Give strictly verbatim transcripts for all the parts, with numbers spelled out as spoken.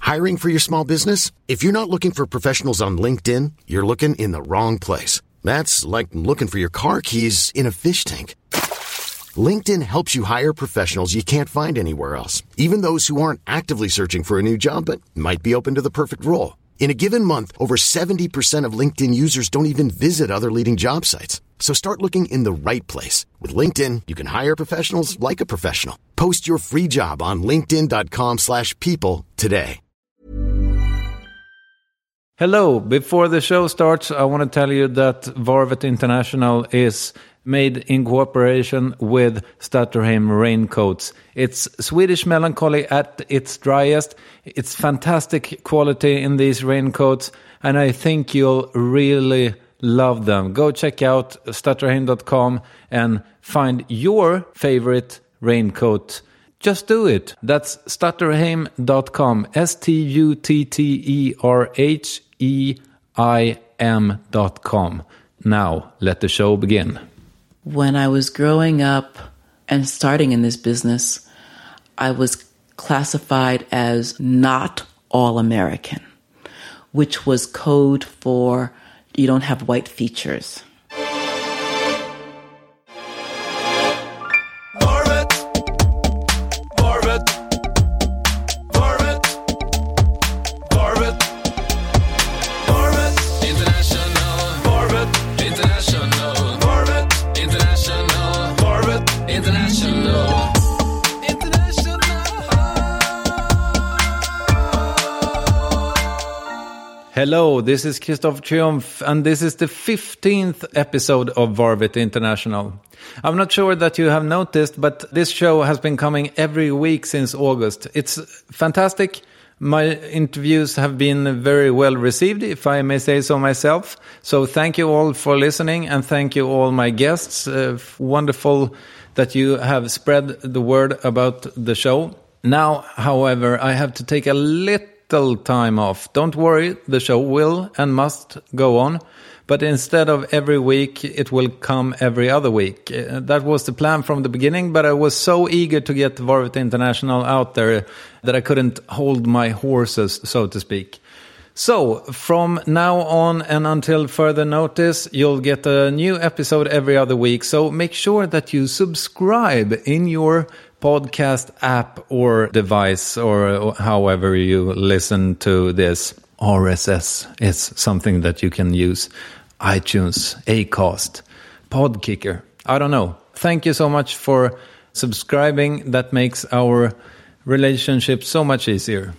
Hiring for your small business? If you're not looking for professionals on LinkedIn, you're looking in the wrong place. That's like looking for your car keys in a fish tank. LinkedIn helps you hire professionals you can't find anywhere else, even those who aren't actively searching for a new job but might be open to the perfect role. In a given month, over seventy percent of LinkedIn users don't even visit other leading job sites. So start looking in the right place. With LinkedIn, you can hire professionals like a professional. Post your free job on linkedin.com slash people today. Hello, before the show starts, I want to tell you that Varvet International is made in cooperation with Stutterheim Raincoats. It's Swedish melancholy at its driest. It's fantastic quality in these raincoats, and I think you'll really love them. Go check out stutterheim dot com and find your favorite raincoat. Just do it. That's stutterheim dot com. S T U T T E R H E I M dot com. Now, let the show begin. When I was growing up and starting in this business, I was classified as not all American, which was code for you don't have white features. Hello, this is Christopher Triumph, and this is the fifteenth episode of Varvet International. I'm not sure that you have noticed, but this show has been coming every week since August. It's fantastic. My interviews have been very well received, if I may say so myself. So thank you all for listening, and thank you all my guests. Uh, wonderful that you have spread the word about the show. Now, however, I have to take a little time off. Don't worry, the show will and must go on, but instead of every week, it will come every other week. Uh, that was the plan from the beginning, but I was so eager to get Varvet International out there that I couldn't hold my horses, so to speak. So, from now on and until further notice, you'll get a new episode every other week, so make sure that you subscribe in your podcast app or device, or however you listen to this. R S S is something that you can use. iTunes, Acast, Podkicker. I don't know. Thank you so much for subscribing. That makes our relationship so much easier.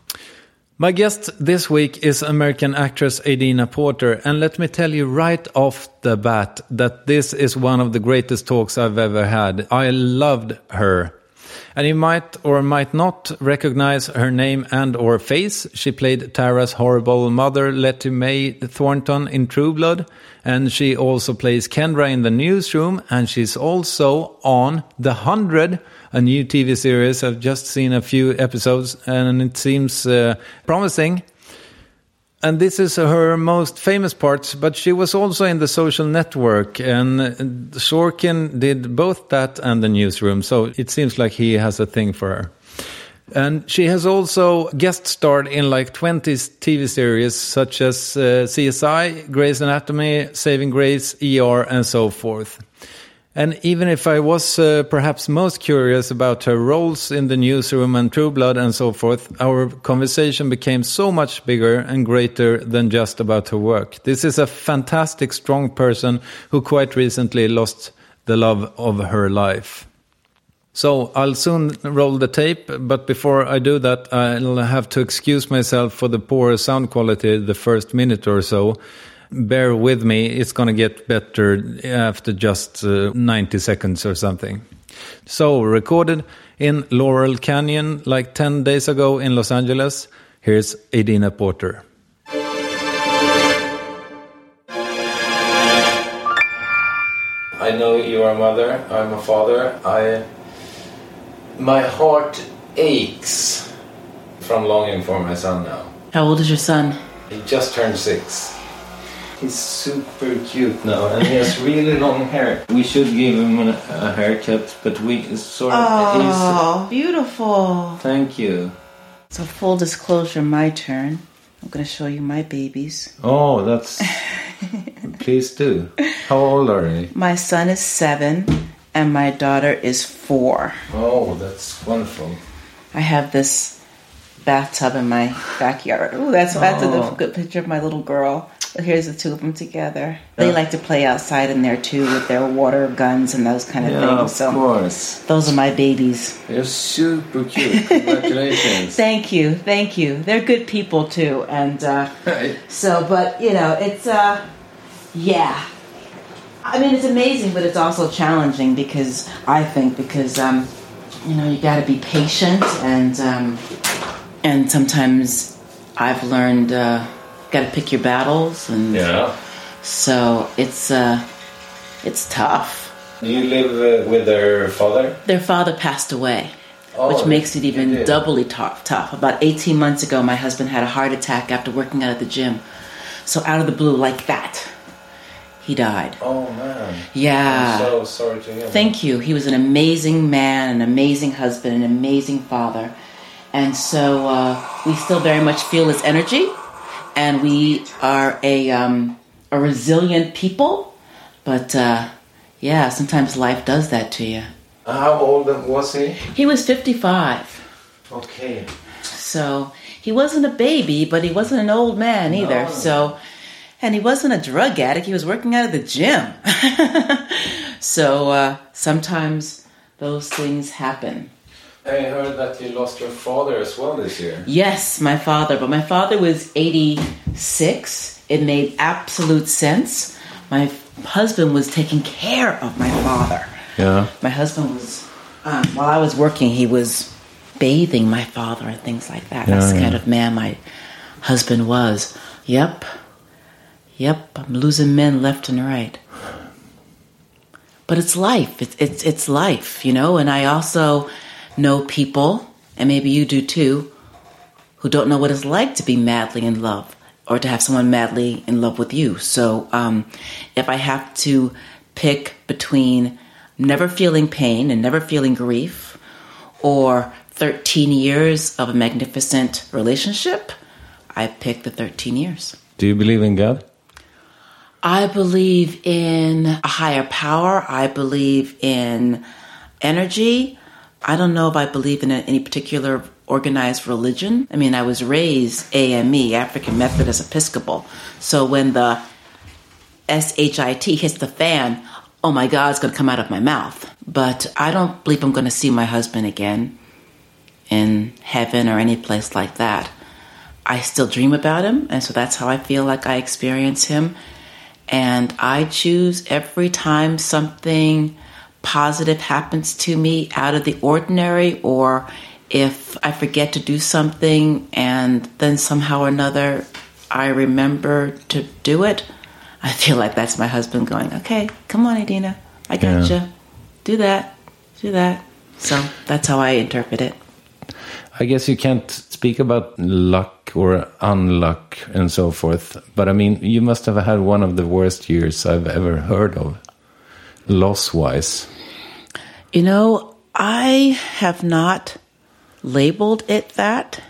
My guest this week is American actress Adina Porter, and let me tell you right off the bat that this is one of the greatest talks I've ever had. I loved her. And you might or might not recognize her name and or face. She played Tara's horrible mother, Letty Mae Thornton, in True Blood. And she also plays Kendra in The Newsroom. And she's also on The Hundred, a new T V series. I've just seen a few episodes and it seems uh, promising. And this is her most famous part, but she was also in The Social Network, and Sorkin did both that and The Newsroom, so it seems like he has a thing for her. And she has also guest starred in like twenty T V series such as uh, C S I, Grey's Anatomy, Saving Grace, E R, and so forth. And even if I was uh, perhaps most curious about her roles in The Newsroom and True Blood and so forth, our conversation became so much bigger and greater than just about her work. This is a fantastic, strong person who quite recently lost the love of her life. So I'll soon roll the tape, but before I do that, I'll have to excuse myself for the poor sound quality the first minute or so. Bear with me, it's going to get better after just uh, ninety seconds or something. So, recorded in Laurel Canyon like ten days ago in Los Angeles, here's Adina Porter. I know you are a mother, I'm a father. I, my heart aches from longing for my son now. How old is your son? He just turned six. He's super cute now, and he has really long hair. We should give him a, a haircut, but we sort of... Oh, he's beautiful. Thank you. So full disclosure, my turn. I'm going to show you my babies. Oh, that's... Please do. How old are they? My son is seven and my daughter is four. Oh, that's wonderful. I have this bathtub in my backyard. Ooh, that's, that's Oh. a good picture of my little girl. But here's the two of them together. They Yeah. like to play outside in there too with their water guns and those kind of Yeah, things. of So course. those are my babies. You're super cute. Congratulations. Thank you, thank you. They're good people too, and uh, so. But you know, it's uh, yeah. I mean, it's amazing, but it's also challenging because I think because um, you know, you got to be patient, and um, and sometimes I've learned uh, got to pick your battles, and Yeah. so it's uh, it's tough. Do you live uh, with their father? Their father passed away. Oh, Which makes it even you did. doubly tough, tough. About eighteen months ago, my husband had a heart attack after working out at the gym. So out of the blue, like that, he died. Oh, man. Yeah. I'm so sorry to hear that. Thank you. He was an amazing man, an amazing husband, an amazing father. And so uh, we still very much feel his energy. And we are a, um, a resilient people. But, uh, yeah, sometimes life does that to you. How old was he? He was fifty-five. Okay. So he wasn't a baby, but he wasn't an old man either. No. So, and he wasn't a drug addict. He was working out at the gym. So uh, sometimes those things happen. I heard that you lost your father as well this year. Yes, my father. But my father was eighty-six. It made absolute sense. My husband was taking care of my father. Yeah. My husband was, um, while I was working, he was bathing my father and things like that. That's Yeah, the yeah. kind of man my husband was. Yep. Yep. I'm losing men left and right. But it's life. It's, it's, it's life, you know? And I also know people, and maybe you do too, who don't know what it's like to be madly in love or to have someone madly in love with you. So um, if I have to pick between never feeling pain and never feeling grief, or thirteen years of a magnificent relationship, I pick the thirteen years. Do you believe in God? I believe in a higher power. I believe in energy. I don't know if I believe in any particular organized religion. I mean, I was raised A M E, African Methodist Episcopal. So when the S H I T hits the fan, oh my God, it's going to come out of my mouth. But I don't believe I'm going to see my husband again in heaven or any place like that. I still dream about him, and so that's how I feel like I experience him. And I choose every time something positive happens to me out of the ordinary, or if I forget to do something and then somehow or another I remember to do it, I feel like that's my husband going, okay, come on, Adina, I got Yeah. you. Do that, do that. So that's how I interpret it. I guess you can't speak about luck or unluck and so forth, but I mean, you must have had one of the worst years I've ever heard of, loss-wise. You know, I have not labeled it that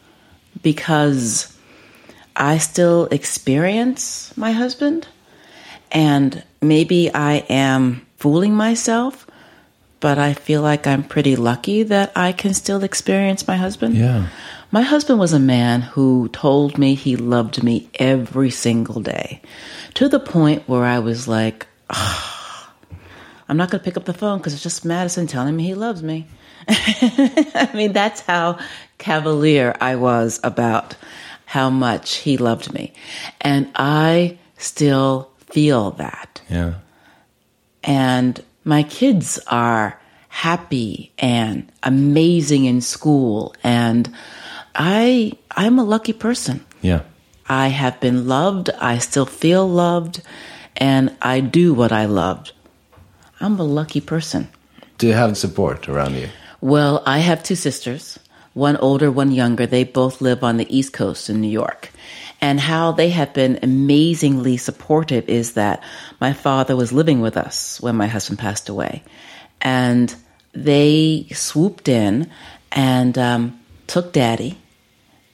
because I still experience my husband, and maybe I am fooling myself, but I feel like I'm pretty lucky that I can still experience my husband. Yeah. My husband was a man who told me he loved me every single day, to the point where I was like, oh, I'm not going to pick up the phone because it's just Madison telling me he loves me. I mean, that's how cavalier I was about how much he loved me. And I still feel that. Yeah. And my kids are happy and amazing in school. And I, I'm a lucky person. Yeah. I have been loved. I still feel loved. And I do what I loved. I'm a lucky person. Do you have support around you? Well, I have two sisters, one older, one younger. They both live on the East Coast in New York. And how they have been amazingly supportive is that my father was living with us when my husband passed away. And they swooped in and um, took Daddy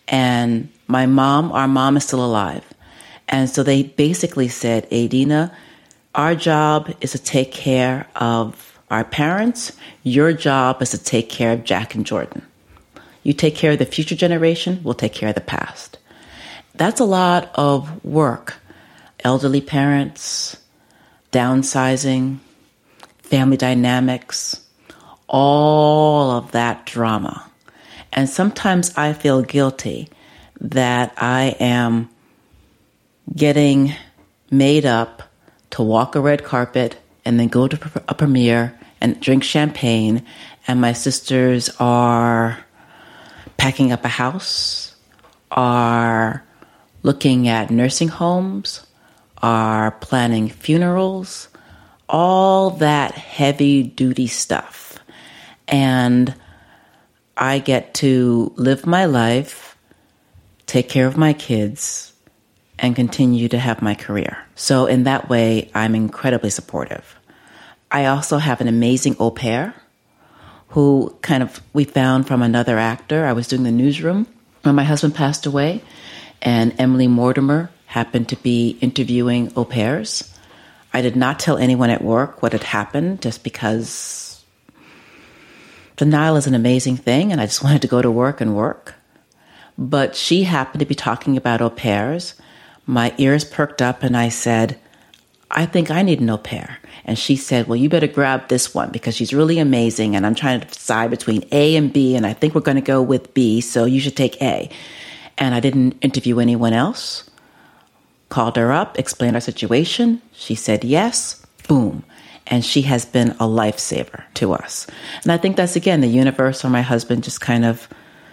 And my mom, our mom is still alive. And so they basically said, Adina, our job is to take care of our parents. Your job is to take care of Jack and Jordan. You take care of the future generation, we'll take care of the past. That's a lot of work. Elderly parents, downsizing, family dynamics, all of that drama. And sometimes I feel guilty that I am getting made up to walk a red carpet and then go to a premiere and drink champagne, and my sisters are packing up a house, are looking at nursing homes, are planning funerals, all that heavy-duty stuff. And I get to live my life, take care of my kids, and continue to have my career. So in that way, I'm incredibly supportive. I also have an amazing au pair who kind of we found from another actor. I was doing the newsroom when my husband passed away, and Emily Mortimer happened to be interviewing au pairs. I did not tell anyone at work what had happened just because denial is an amazing thing, and I just wanted to go to work and work. But she happened to be talking about au pairs. My ears perked up and I said, I think I need an au pair. And she said, well, you better grab this one because she's really amazing. And I'm trying to decide between A and B. And I think we're going to go with B. So you should take A. And I didn't interview anyone else. Called her up, explained our situation. She said yes. Boom. And she has been a lifesaver to us. And I think that's, again, the universe or my husband just kind of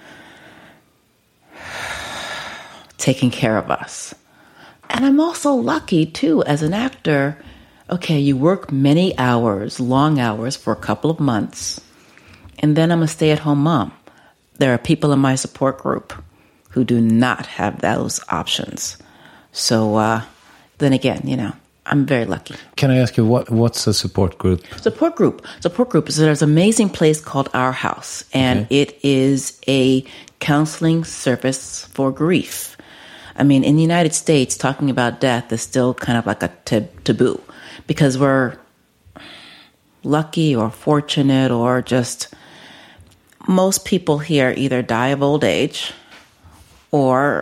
taking care of us. And I'm also lucky, too, as an actor. Okay, you work many hours, long hours for a couple of months, and then I'm a stay-at-home mom. There are people in my support group who do not have those options. So uh, then again, you know, I'm very lucky. Can I ask you, what what's a support group? Support group. Support group is there's an amazing place called Our House, and okay. It is a counseling service for grief. I mean, in the United States, talking about death is still kind of like a t- taboo because we're lucky or fortunate or just most people here either die of old age or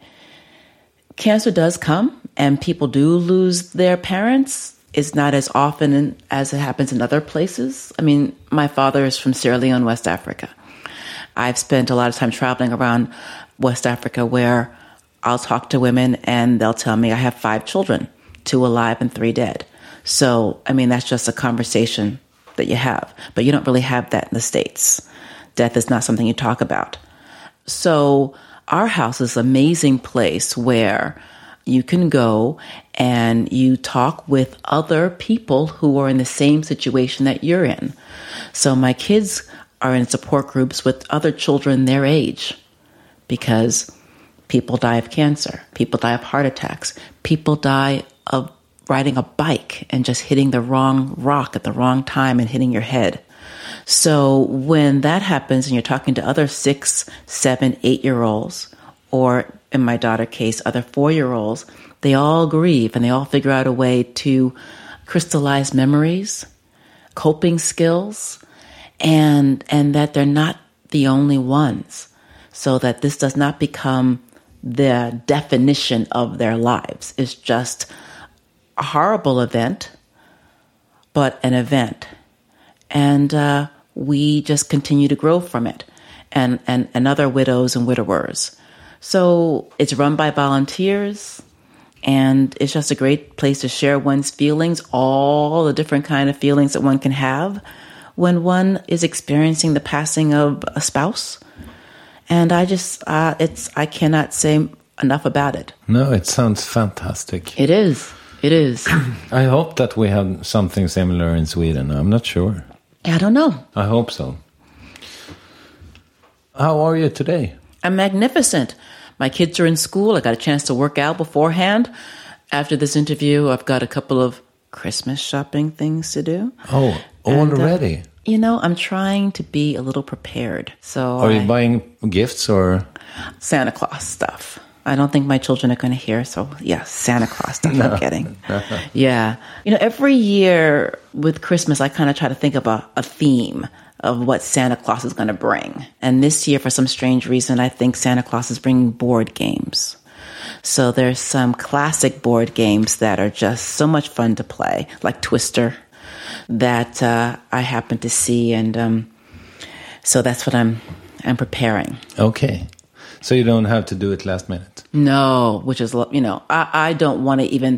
cancer does come and people do lose their parents. It's not as often as it happens in other places. I mean, my father is from Sierra Leone, West Africa. I've spent a lot of time traveling around West Africa where I'll talk to women and they'll tell me I have five children, two alive and three dead. So, I mean, that's just a conversation that you have, but you don't really have that in the States. Death is not something you talk about. So Our House is an amazing place where you can go and you talk with other people who are in the same situation that you're in. So my kids are in support groups with other children their age because people die of cancer. People die of heart attacks. People die of riding a bike and just hitting the wrong rock at the wrong time and hitting your head. So when that happens and you're talking to other six, seven, eight-year-olds, or in my daughter's case, other four-year-olds, they all grieve and they all figure out a way to crystallize memories, coping skills, and and that they're not the only ones, so that this does not become the definition of their lives. It's just a horrible event, but an event. And uh, we just continue to grow from it, and, and, and other widows and widowers. So it's run by volunteers, and it's just a great place to share one's feelings, all the different kind of feelings that one can have when one is experiencing the passing of a spouse. And I just, uh, it's, I cannot say enough about it. No, it sounds fantastic. It is. It is. I hope that we have something similar in Sweden. I'm not sure. I don't know. I hope so. How are you today? I'm magnificent. My kids are in school. I got a chance to work out beforehand. After this interview, I've got a couple of Christmas shopping things to do. Oh, already? You know, I'm trying to be a little prepared. So Are I, you buying gifts or? Santa Claus stuff. I don't think my children are going to hear. So yeah, Santa Claus stuff no. I'm getting. Yeah. You know, every year with Christmas, I kind of try to think of a, a theme of what Santa Claus is going to bring. And this year, for some strange reason, I think Santa Claus is bringing board games. So there's some classic board games that are just so much fun to play, like Twister, that uh, I happen to see. And um, so that's what I'm I'm preparing. Okay. So you don't have to do it last minute? No, which is, you know, I, I don't want to even...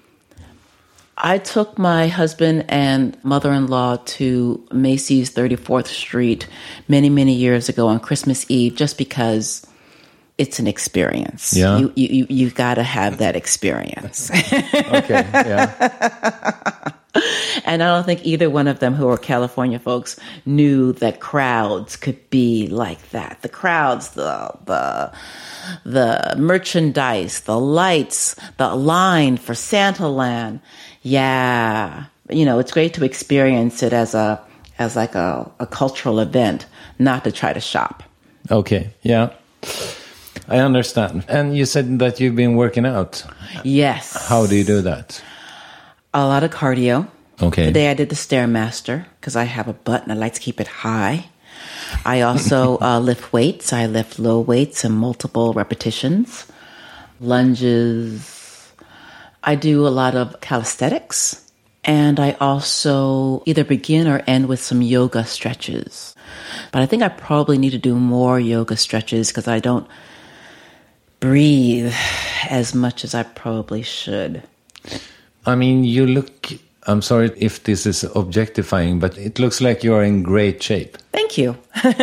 I took my husband and mother-in-law to Macy's thirty-fourth Street many, many years ago on Christmas Eve just because it's an experience. Yeah. You you you, you got to have that experience. Okay, yeah. And I don't think either one of them, who are California folks, knew that crowds could be like that. The crowds, the the the merchandise, the lights, the line for Santaland. Yeah, you know, it's great to experience it as a as like a, a cultural event, not to try to shop. Okay, yeah. I understand. And you said that you've been working out. Yes. How do you do that? A lot of cardio. Okay. Today I did the Stairmaster because I have a butt and I like to keep it high. I also uh, lift weights. I lift low weights and multiple repetitions. Lunges. I do a lot of calisthenics. And I also either begin or end with some yoga stretches. But I think I probably need to do more yoga stretches because I don't breathe as much as I probably should. I mean, you look, I'm sorry if this is objectifying, but it looks like you are in great shape. Thank you.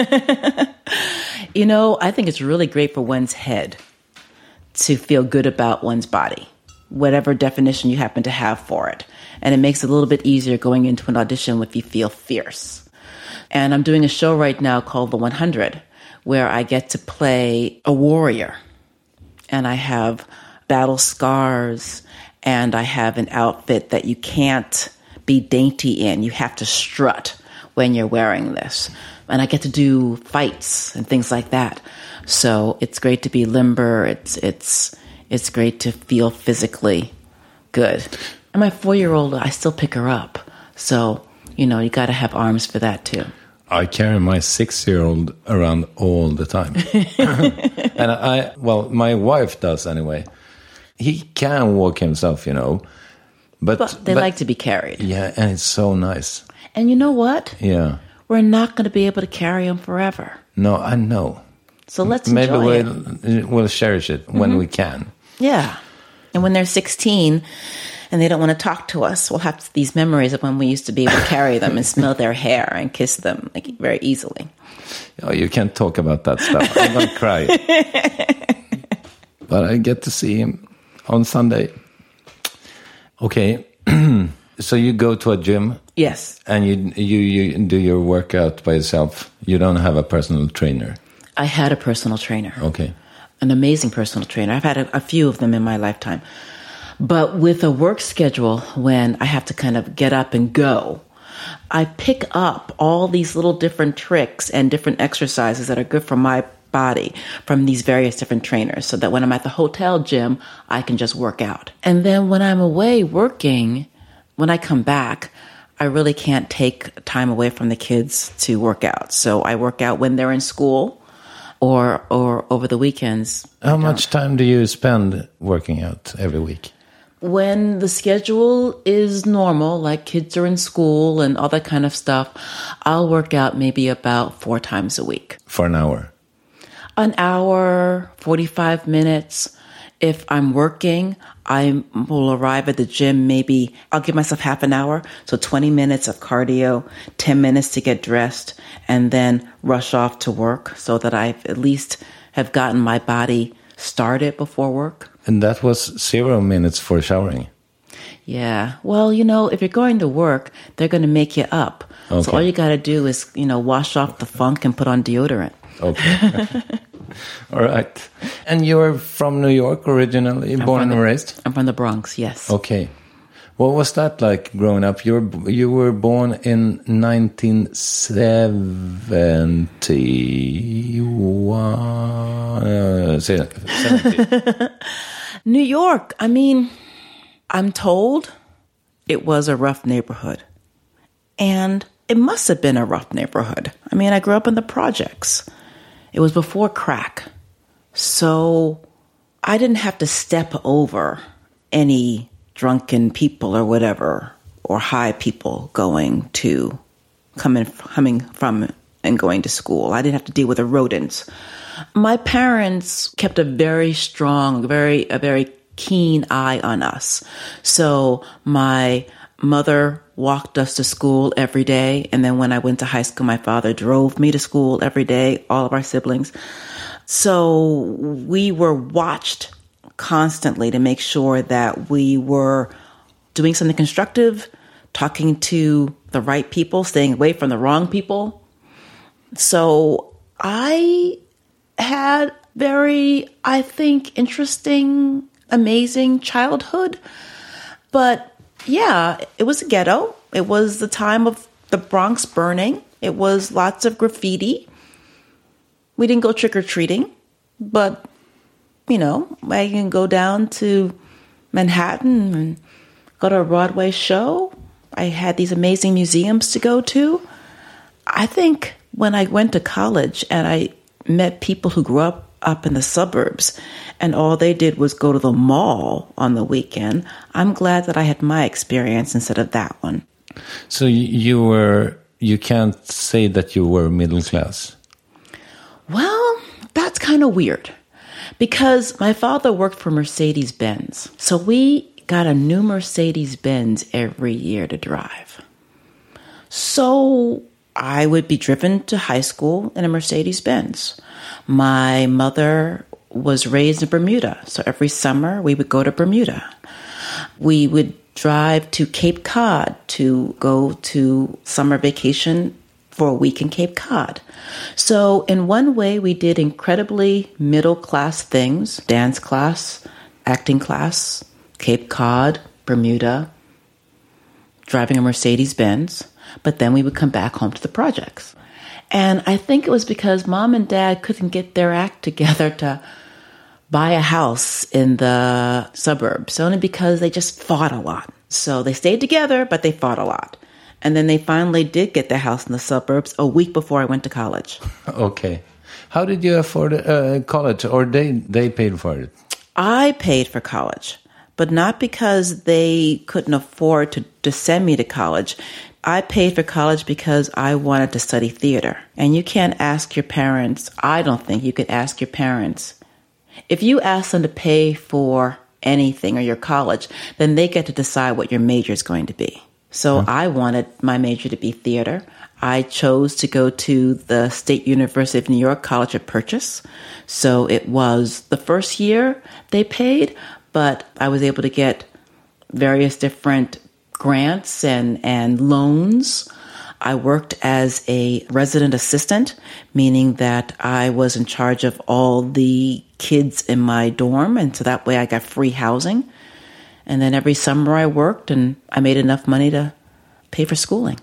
You know, I think it's really great for one's head to feel good about one's body, whatever definition you happen to have for it. And it makes it a little bit easier going into an audition if you feel fierce. And I'm doing a show right now called The one hundred, where I get to play a warrior. And I have battle scars, and I have an outfit that you can't be dainty in. You have to strut when you're wearing this. And I get to do fights and things like that. So it's great to be limber. It's it's it's great to feel physically good. And my four-year-old, I still pick her up. So, you know, you got to have arms for that too. I carry my six-year-old around all the time. And I, well, my wife does anyway. He can walk himself, you know. But, but they but, like to be carried. Yeah, and it's so nice. And you know what? Yeah. We're not going to be able to carry him forever. No, I know. So let's Maybe enjoy we'll, it. we'll cherish it when mm-hmm. we can. Yeah. And when they're sixteen and they don't want to talk to us, we'll have these memories of when we used to be able to carry them and smell their hair and kiss them like very easily. Oh, you can't talk about that stuff. I'm going to cry. But I get to see him on Sunday. Okay. So you go to a gym? Yes. And you, you you do your workout by yourself? You don't have a personal trainer? I had a personal trainer. Okay. An amazing personal trainer. I've had a, a few of them in my lifetime. But with a work schedule, when I have to kind of get up and go, I pick up all these little different tricks and different exercises that are good for my body from these various different trainers, so that when I'm at the hotel gym, I can just work out. And then when I'm away working, when I come back, I really can't take time away from the kids to work out. So I work out when they're in school or or over the weekends. How much time do you spend working out every week? When the schedule is normal, like kids are in school and all that kind of stuff, I'll work out maybe about four times a week. For an hour? An hour, forty-five minutes. If I'm working, I will arrive at the gym maybe, I'll give myself half an hour. So twenty minutes of cardio, ten minutes to get dressed, and then rush off to work so that I at least have gotten my body started before work. And that was zero minutes for showering. Yeah. Well, you know, if you're going to work, they're going to make you up. Okay. So all you got to do is, you know, wash off the funk and put on deodorant. Okay. All right. And you're from New York originally, I'm born the, and raised? I'm from the Bronx, yes. Okay. What was that like growing up? You were, you were born in nineteen seventy-one. Uh, seventy. New York, I mean, I'm told it was a rough neighborhood. And it must have been a rough neighborhood. I mean, I grew up in the projects. It was before crack. So I didn't have to step over any drunken people or whatever, or high people going to, coming, coming from and going to school. I didn't have to deal with the rodents. My parents kept a very strong, very, a very keen eye on us. So my mother walked us to school every day. And then when I went to high school, my father drove me to school every day, all of our siblings. So we were watched constantly to make sure that we were doing something constructive, talking to the right people, staying away from the wrong people. So I had very, I think, interesting, amazing childhood. But yeah, it was a ghetto. It was the time of the Bronx burning. It was lots of graffiti. We didn't go trick-or-treating, but, you know, I can go down to Manhattan and go to a Broadway show. I had these amazing museums to go to. I think when I went to college and I met people who grew up up in the suburbs and all they did was go to the mall on the weekend, I'm glad that I had my experience instead of that one. So you were, you can't say that you were middle class. Well, that's kind of weird because my father worked for Mercedes-Benz. So we got a new Mercedes-Benz every year to drive. So I would be driven to high school in a Mercedes-Benz. My mother was raised in Bermuda. So every summer we would go to Bermuda. We would drive to Cape Cod to go to summer vacation for a week in Cape Cod. So in one way, we did incredibly middle-class things: dance class, acting class, Cape Cod, Bermuda, driving a Mercedes-Benz. But then we would come back home to the projects. And I think it was because mom and dad couldn't get their act together to buy a house in the suburbs, only because they just fought a lot. So they stayed together, but they fought a lot. And then they finally did get their house in the suburbs a week before I went to college. Okay. How did you afford uh, college, or they, they paid for it? I paid for college, but not because they couldn't afford to, to send me to college. I paid for college because I wanted to study theater. And you can't ask your parents, I don't think you could ask your parents. If you ask them to pay for anything or your college, then they get to decide what your major is going to be. So huh? I wanted my major to be theater. I chose to go to the State University of New York College of Purchase. So it was the first year they paid, but I was able to get various different grants and, and loans. I worked as a resident assistant, meaning that I was in charge of all the kids in my dorm, and so that way I got free housing. And then every summer I worked, and I made enough money to pay for schooling.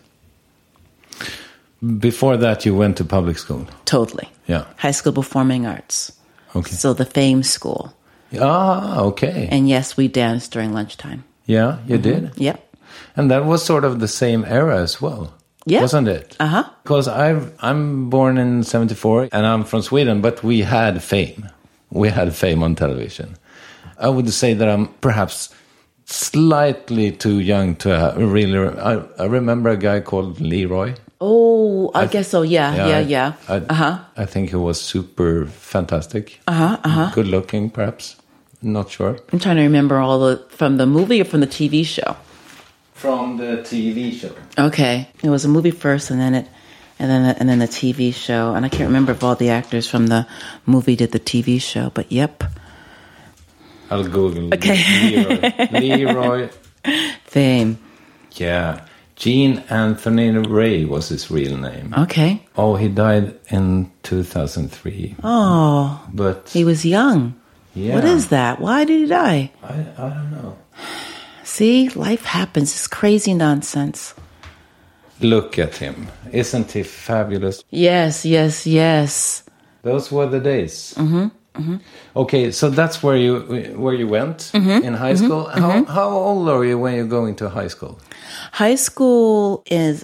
Before that, you went to public school? Totally. Yeah. High School Performing Arts. Okay. So the Fame School. Ah, okay. And yes, we danced during lunchtime. Yeah, you mm-hmm. did? Yep. And that was sort of the same era as well. Yeah. Wasn't it? Uh-huh. Because I've, I'm born in seventy-four, and I'm from Sweden, but we had Fame. We had Fame on television. I would say that I'm perhaps slightly too young to uh, really... I, I remember a guy called Leroy. Oh, I, I guess so. Yeah, yeah, yeah. yeah. I, uh-huh. I think he was super fantastic. Uh-huh, uh-huh. Good looking, perhaps. Not sure. I'm trying to remember all the... From the movie or from the T V show? From the T V show. Okay. It was a movie first, and then it... And then, the, and then the T V show. And I can't remember if all the actors from the movie did the T V show, but yep. I'll Google. Okay. Leroy. Leroy. Fame. Yeah. Gene Anthony Ray was his real name. Okay. Oh, he died in two thousand three. Oh. But he was young. Yeah. What is that? Why did he die? I, I don't know. See, life happens. It's crazy nonsense. Look at him. Isn't he fabulous? Yes, yes, yes. Those were the days. Mm-hmm, mm-hmm. Okay, so that's where you where you went mm-hmm, in high mm-hmm, school. How mm-hmm. how old are you when you're going to high school? High school is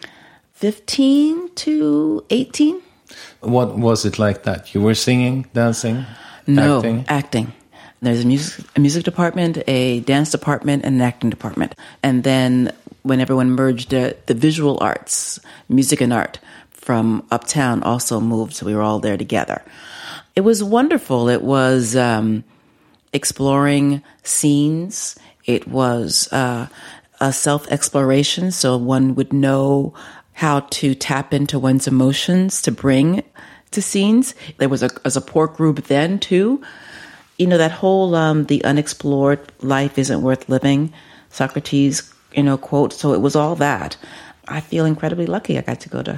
fifteen to eighteen. What was it like that? You were singing, dancing, no, acting? acting. There's a music, a music department, a dance department, and an acting department. And then when everyone merged, uh, the visual arts, music and art from Uptown also moved, so we were all there together. It was wonderful. It was um, exploring scenes. It was uh, a self-exploration, so one would know how to tap into one's emotions to bring to scenes. There was a, a support group then, too. You know, that whole, um, the unexplored life isn't worth living, Socrates, you know, quote. So it was all that. I feel incredibly lucky I got to go to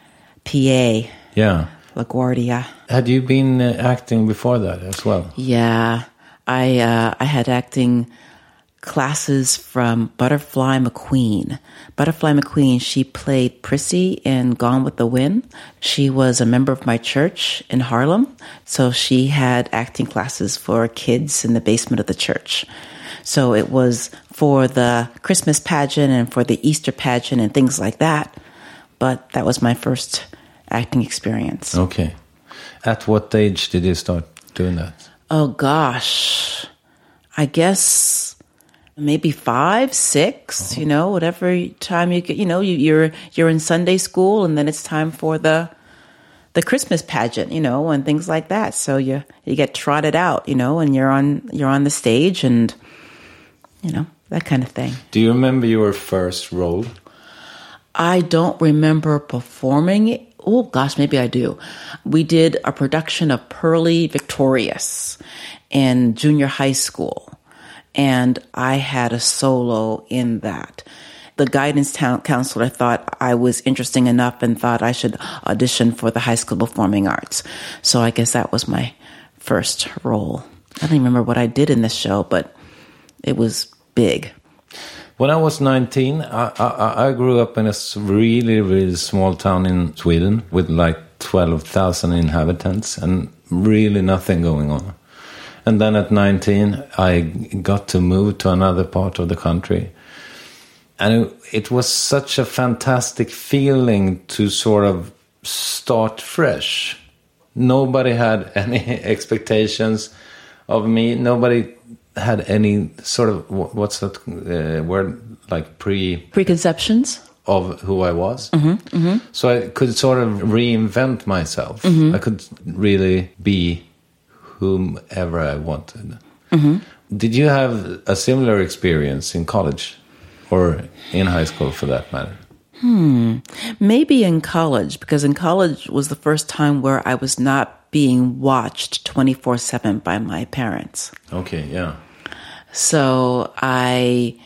P A. Yeah. LaGuardia. Had you been uh, acting before that as well? Yeah. I, uh, I had acting classes from Butterfly McQueen. Butterfly McQueen, she played Prissy in Gone with the Wind. She was a member of my church in Harlem, so she had acting classes for kids in the basement of the church. So it was for the Christmas pageant and for the Easter pageant and things like that, but that was my first acting experience. Okay. At what age did you start doing that? Oh, gosh. I guess maybe five, six, uh-huh. you know, whatever time you get, you know, you, you're, you're in Sunday school and then it's time for the, the Christmas pageant, you know, and things like that. So you, you get trotted out, you know, and you're on, you're on the stage and, you know, that kind of thing. Do you remember your first role? I don't remember performing it. Oh gosh, maybe I do. We did a production of Pearly Victorious in junior high school. And I had a solo in that. The guidance town counselor thought I was interesting enough and thought I should audition for the High School Performing Arts. So I guess that was my first role. I don't even remember what I did in this show, but it was big. When I was nineteen, I, I, I grew up in a really, really small town in Sweden with like twelve thousand inhabitants and really nothing going on. And then at nineteen, I got to move to another part of the country. And it, it was such a fantastic feeling to sort of start fresh. Nobody had any expectations of me. Nobody had any sort of, what's that uh, word, like pre... Preconceptions? Of who I was. Mm-hmm, mm-hmm. So I could sort of reinvent myself. Mm-hmm. I could really be whomever I wanted. Mm-hmm. Did you have a similar experience in college or in high school for that matter? Hmm. Maybe in college, because in college was the first time where I was not being watched twenty-four seven by my parents. Okay, yeah. So I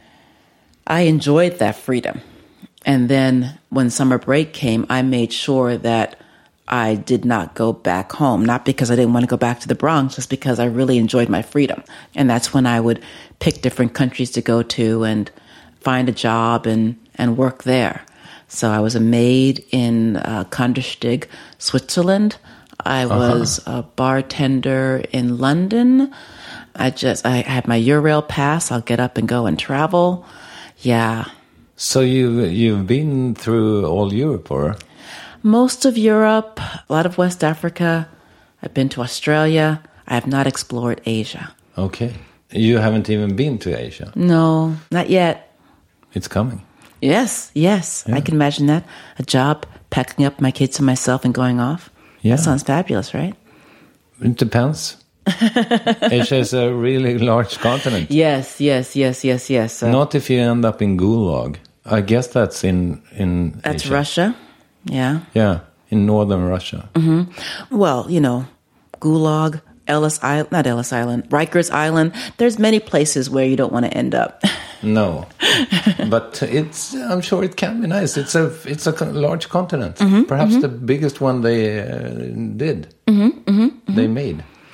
I enjoyed that freedom. And then when summer break came, I made sure that I did not go back home, not because I didn't want to go back to the Bronx, just because I really enjoyed my freedom. And that's when I would pick different countries to go to and find a job and, and work there. So I was a maid in uh, Kandersteg, Switzerland. I was uh-huh. a bartender in London. I just, I had my Eurail pass. I'll get up and go and travel. Yeah. So you, you've been through all Europe, or? Most of Europe, a lot of West Africa. I've been to Australia. I have not explored Asia. Okay. You haven't even been to Asia? No, not yet. It's coming. Yes, yes. Yeah. I can imagine that. A job, packing up my kids and myself and going off. Yeah. That sounds fabulous, right? It depends. Asia is a really large continent. Yes, yes, yes, yes, yes. Uh, Not if you end up in Gulag. I guess that's in, in That's Asia. Russia. Yeah. Yeah, in northern Russia. Mm-hmm. Well, you know, Gulag, Ellis Island, not Ellis Island, Rikers Island. There's many places where you don't want to end up. No, but it's. I'm sure it can be nice. It's a it's a large continent. Mm-hmm, Perhaps mm-hmm. the biggest one they uh, did. Mm-hmm, mm-hmm, mm-hmm. They made.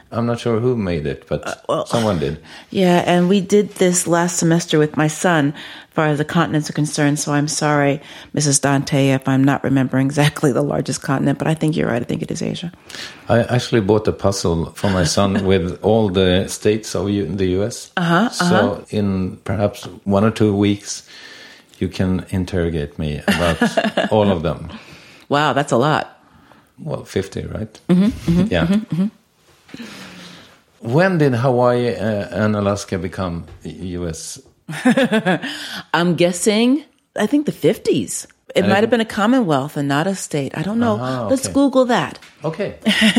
I'm not sure who made it, but uh, well, someone did. Yeah, and we did this last semester with my son, as far as the continents are concerned. So I'm sorry, Missus Dante, if I'm not remembering exactly the largest continent, but I think you're right. I think it is Asia. I actually bought a puzzle for my son with all the states of U- the U S. Uh-huh, so uh-huh. in perhaps one or two weeks, you can interrogate me about all of them. Wow, that's a lot. Well, fifty, right? Mm-hmm, mm-hmm, yeah. Mm-hmm, mm-hmm. When did Hawaii uh, and Alaska become U S? I'm guessing, I think the fifties. It and might it, have been a commonwealth and not a state. I don't know. Uh-huh, okay. Let's Google that. Okay.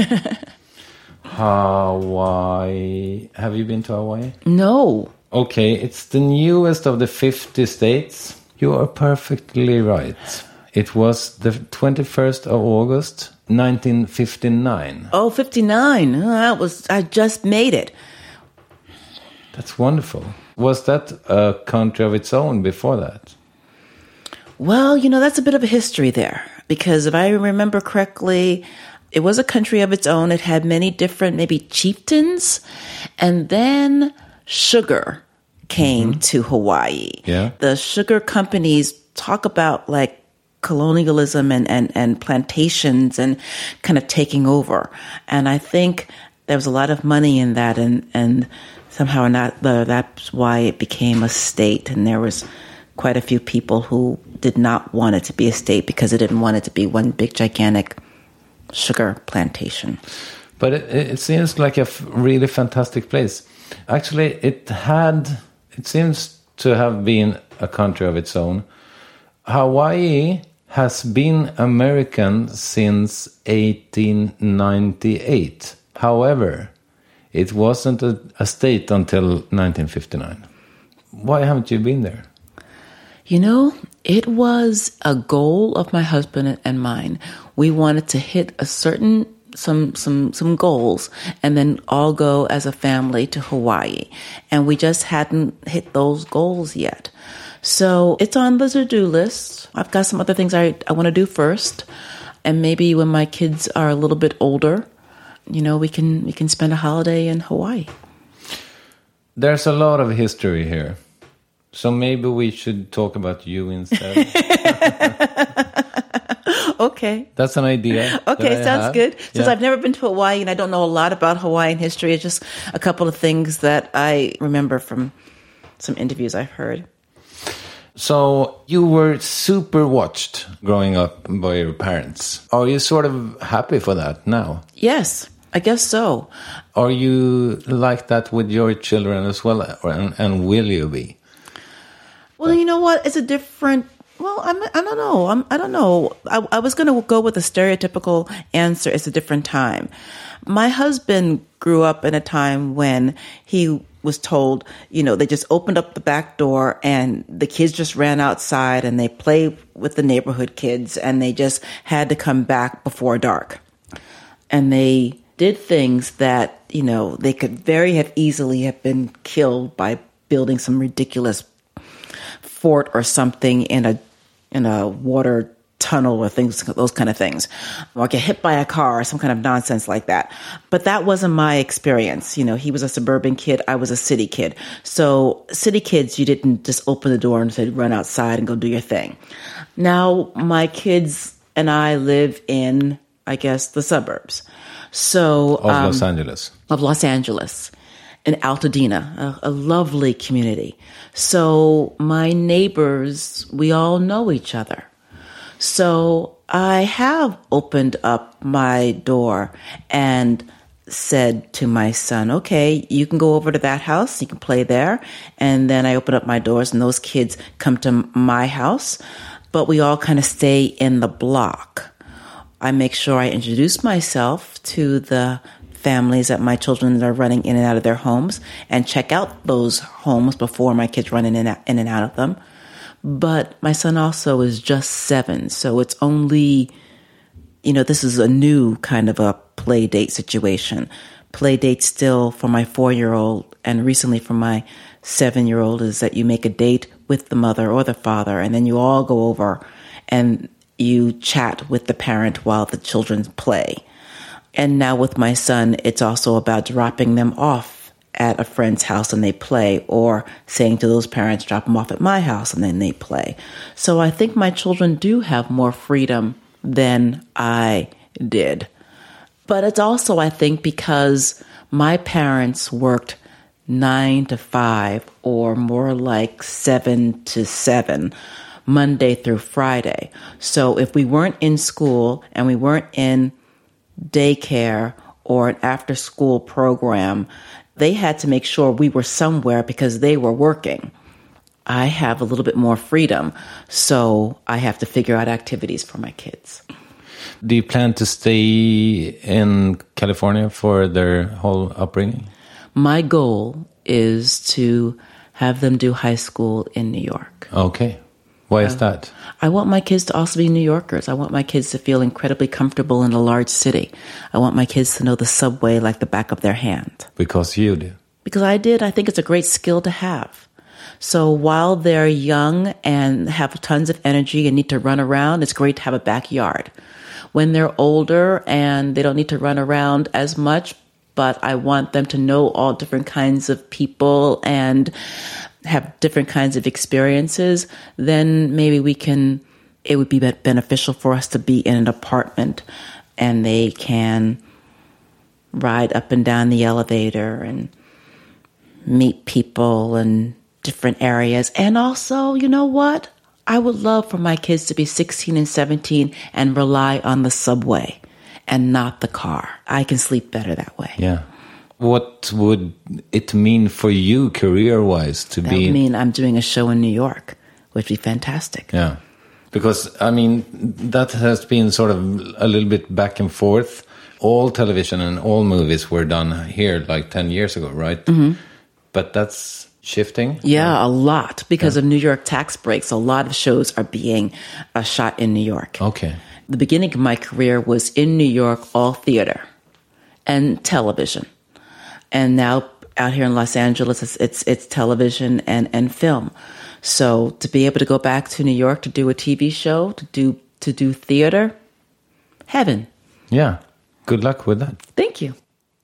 Hawaii. Have you been to Hawaii? No. Okay, it's the newest of the fifty states. You are perfectly right. It was the twenty-first of August, nineteen fifty-nine. Oh, fifty-nine. Oh, that was, I just made it. That's wonderful. Was that a country of its own before that? Well, you know, that's a bit of a history there. Because if I remember correctly, it was a country of its own. It had many different, maybe chieftains. And then sugar came mm-hmm. to Hawaii. Yeah. The sugar companies talk about like colonialism and, and, and plantations and kind of taking over. And I think there was a lot of money in that, and, and somehow or not, that's why it became a state. And there was quite a few people who did not want it to be a state because they didn't want it to be one big, gigantic sugar plantation. But it, it seems like a f- really fantastic place. Actually, it had, it seems to have been a country of its own. Hawaii has been American since eighteen ninety-eight. However, it wasn't a, a state until nineteen fifty-nine. Why haven't you been there? You know, it was a goal of my husband and mine. We wanted to hit a certain some some some goals and then all go as a family to Hawaii. And we just hadn't hit those goals yet. So it's on the to-do list. I've got some other things I, I want to do first. And maybe when my kids are a little bit older, you know, we can we can spend a holiday in Hawaii. There's a lot of history here. So maybe we should talk about you instead. Okay. That's an idea. Okay, sounds have. good. Since yeah. I've never been to Hawaii and I don't know a lot about Hawaiian history, it's just a couple of things that I remember from some interviews I've heard. So you were super watched growing up by your parents. Are you sort of happy for that now? Yes, I guess so. Are you like that with your children as well? Or, and, and will you be? Well, you know what? It's a different... Well, I'm, I don't know. I'm, I don't know. I, I was going to go with the stereotypical answer. It's a different time. My husband grew up in a time when he was told, you know, they just opened up the back door and the kids just ran outside and they played with the neighborhood kids and they just had to come back before dark. And they did things that, you know, they could very have easily have been killed by building some ridiculous fort or something in a in a water tunnel or things, those kind of things, or get hit by a car or some kind of nonsense like that. But that wasn't my experience. You know, he was a suburban kid. I was a city kid. So city kids, you didn't just open the door and say, run outside and go do your thing. Now my kids and I live in, I guess, the suburbs. So of um, Los Angeles. Of Los Angeles. In Altadena, a, a lovely community. So my neighbors, we all know each other. So I have opened up my door and said to my son, okay, you can go over to that house, you can play there. And then I open up my doors and those kids come to my house, but we all kind of stay in the block. I make sure I introduce myself to the families that my children are running in and out of their homes and check out those homes before my kids run in and out, in and out of them. But my son also is just seven, so it's only, you know, this is a new kind of a play date situation. Play date still for my four-year-old and recently for my seven-year-old is that you make a date with the mother or the father and then you all go over and you chat with the parent while the children play. And now with my son, it's also about dropping them off at a friend's house and they play, or saying to those parents, drop them off at my house and then they play. So I think my children do have more freedom than I did. But it's also, I think, because my parents worked nine to five, or more like seven to seven, Monday through Friday. So if we weren't in school and we weren't in daycare or an after-school program, they had to make sure we were somewhere because they were working. I have a little bit more freedom, so I have to figure out activities for my kids. Do you plan to stay in California for their whole upbringing? My goal is to have them do high school in New York. Okay. Why is that? I want my kids to also be New Yorkers. I want my kids to feel incredibly comfortable in a large city. I want my kids to know the subway like the back of their hand. Because you do. Because I did. I think it's a great skill to have. So while they're young and have tons of energy and need to run around, it's great to have a backyard. When they're older and they don't need to run around as much, but I want them to know all different kinds of people and have different kinds of experiences, then maybe we can, it would be beneficial for us to be in an apartment and they can ride up and down the elevator and meet people in different areas. And also, you know what? I would love for my kids to be sixteen and seventeen and rely on the subway and not the car. I can sleep better that way. Yeah. What would it mean for you career-wise to that be? That would mean I'm doing a show in New York, which would be fantastic. Yeah. Because, I mean, that has been sort of a little bit back and forth. All television and all movies were done here like ten years ago, right? Mm-hmm. But that's shifting? Yeah, a lot. Because yeah. of New York tax breaks, a lot of shows are being uh, shot in New York. Okay. The beginning of my career was in New York, all theater and television. And now out here in Los Angeles, it's it's, it's television and, and film. So to be able to go back to New York to do a T V show, to do to do theater, heaven. Yeah. Good luck with that. Thank you.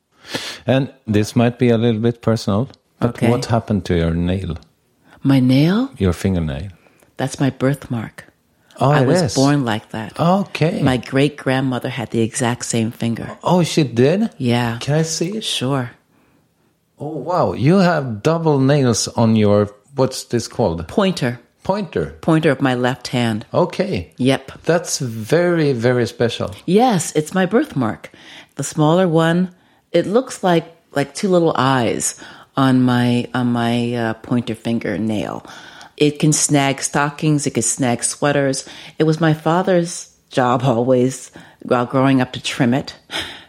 And this might be a little bit personal, but okay. What happened to your nail? My nail? Your fingernail. That's my birthmark. Oh, I it was is. born like that. Okay. My great-grandmother had the exact same finger. Oh, she did? Yeah. Can I see it? Sure. Oh, wow. You have double nails on your, what's this called? Pointer. Pointer. Pointer of my left hand. Okay. Yep. That's very, very special. Yes, it's my birthmark. The smaller one, it looks like like two little eyes on my on my uh, pointer finger nail. It can snag stockings. It can snag sweaters. It was my father's job always, while growing up, to trim it,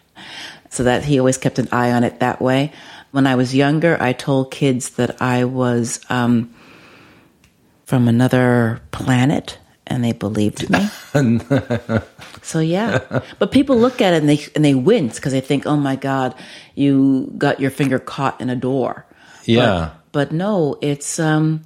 so that he always kept an eye on it that way. When I was younger, I told kids that I was um, from another planet, and they believed me. So yeah, but people look at it and they and they wince because they think, "Oh my God, you got your finger caught in a door." Yeah, but, but no, it's um,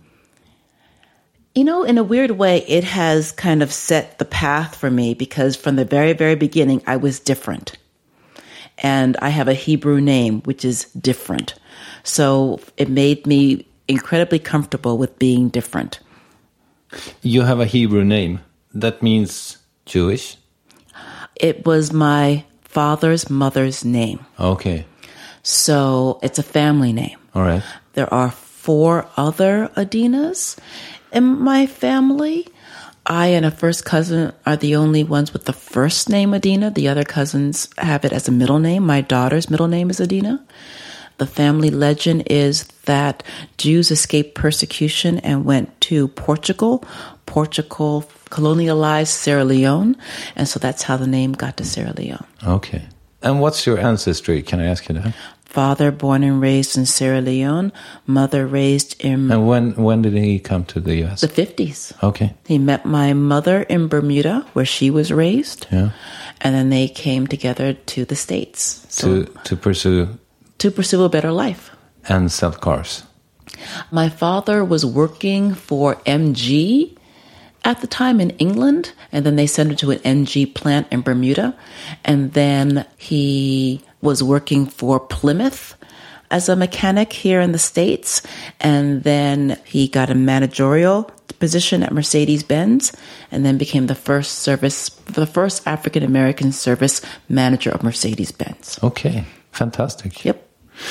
you know, in a weird way, it has kind of set the path for me because from the very, very beginning, I was different. And I have a Hebrew name, which is different. So it made me incredibly comfortable with being different. You have a Hebrew name. That means Jewish? It was my father's mother's name. Okay. So it's a family name. All right. There are four other Adinas in my family. I and a first cousin are the only ones with the first name Adina. The other cousins have it as a middle name. My daughter's middle name is Adina. The family legend is that Jews escaped persecution and went to Portugal. Portugal colonialized Sierra Leone, and so that's how the name got to Sierra Leone. Okay. And what's your ancestry? Can I ask you that? Father born and raised in Sierra Leone, mother raised in... And when when did he come to the U S? The fifties. Okay. He met my mother in Bermuda, where she was raised. Yeah. And then they came together to the States. So, to to pursue... To pursue a better life. And sell cars. My father was working for M G at the time in England, and then they sent him to an N G plant in Bermuda. And then he was working for Plymouth as a mechanic here in the States. And then he got a managerial position at Mercedes-Benz, and then became the first service, the first African-American service manager of Mercedes-Benz. Okay, fantastic. Yep.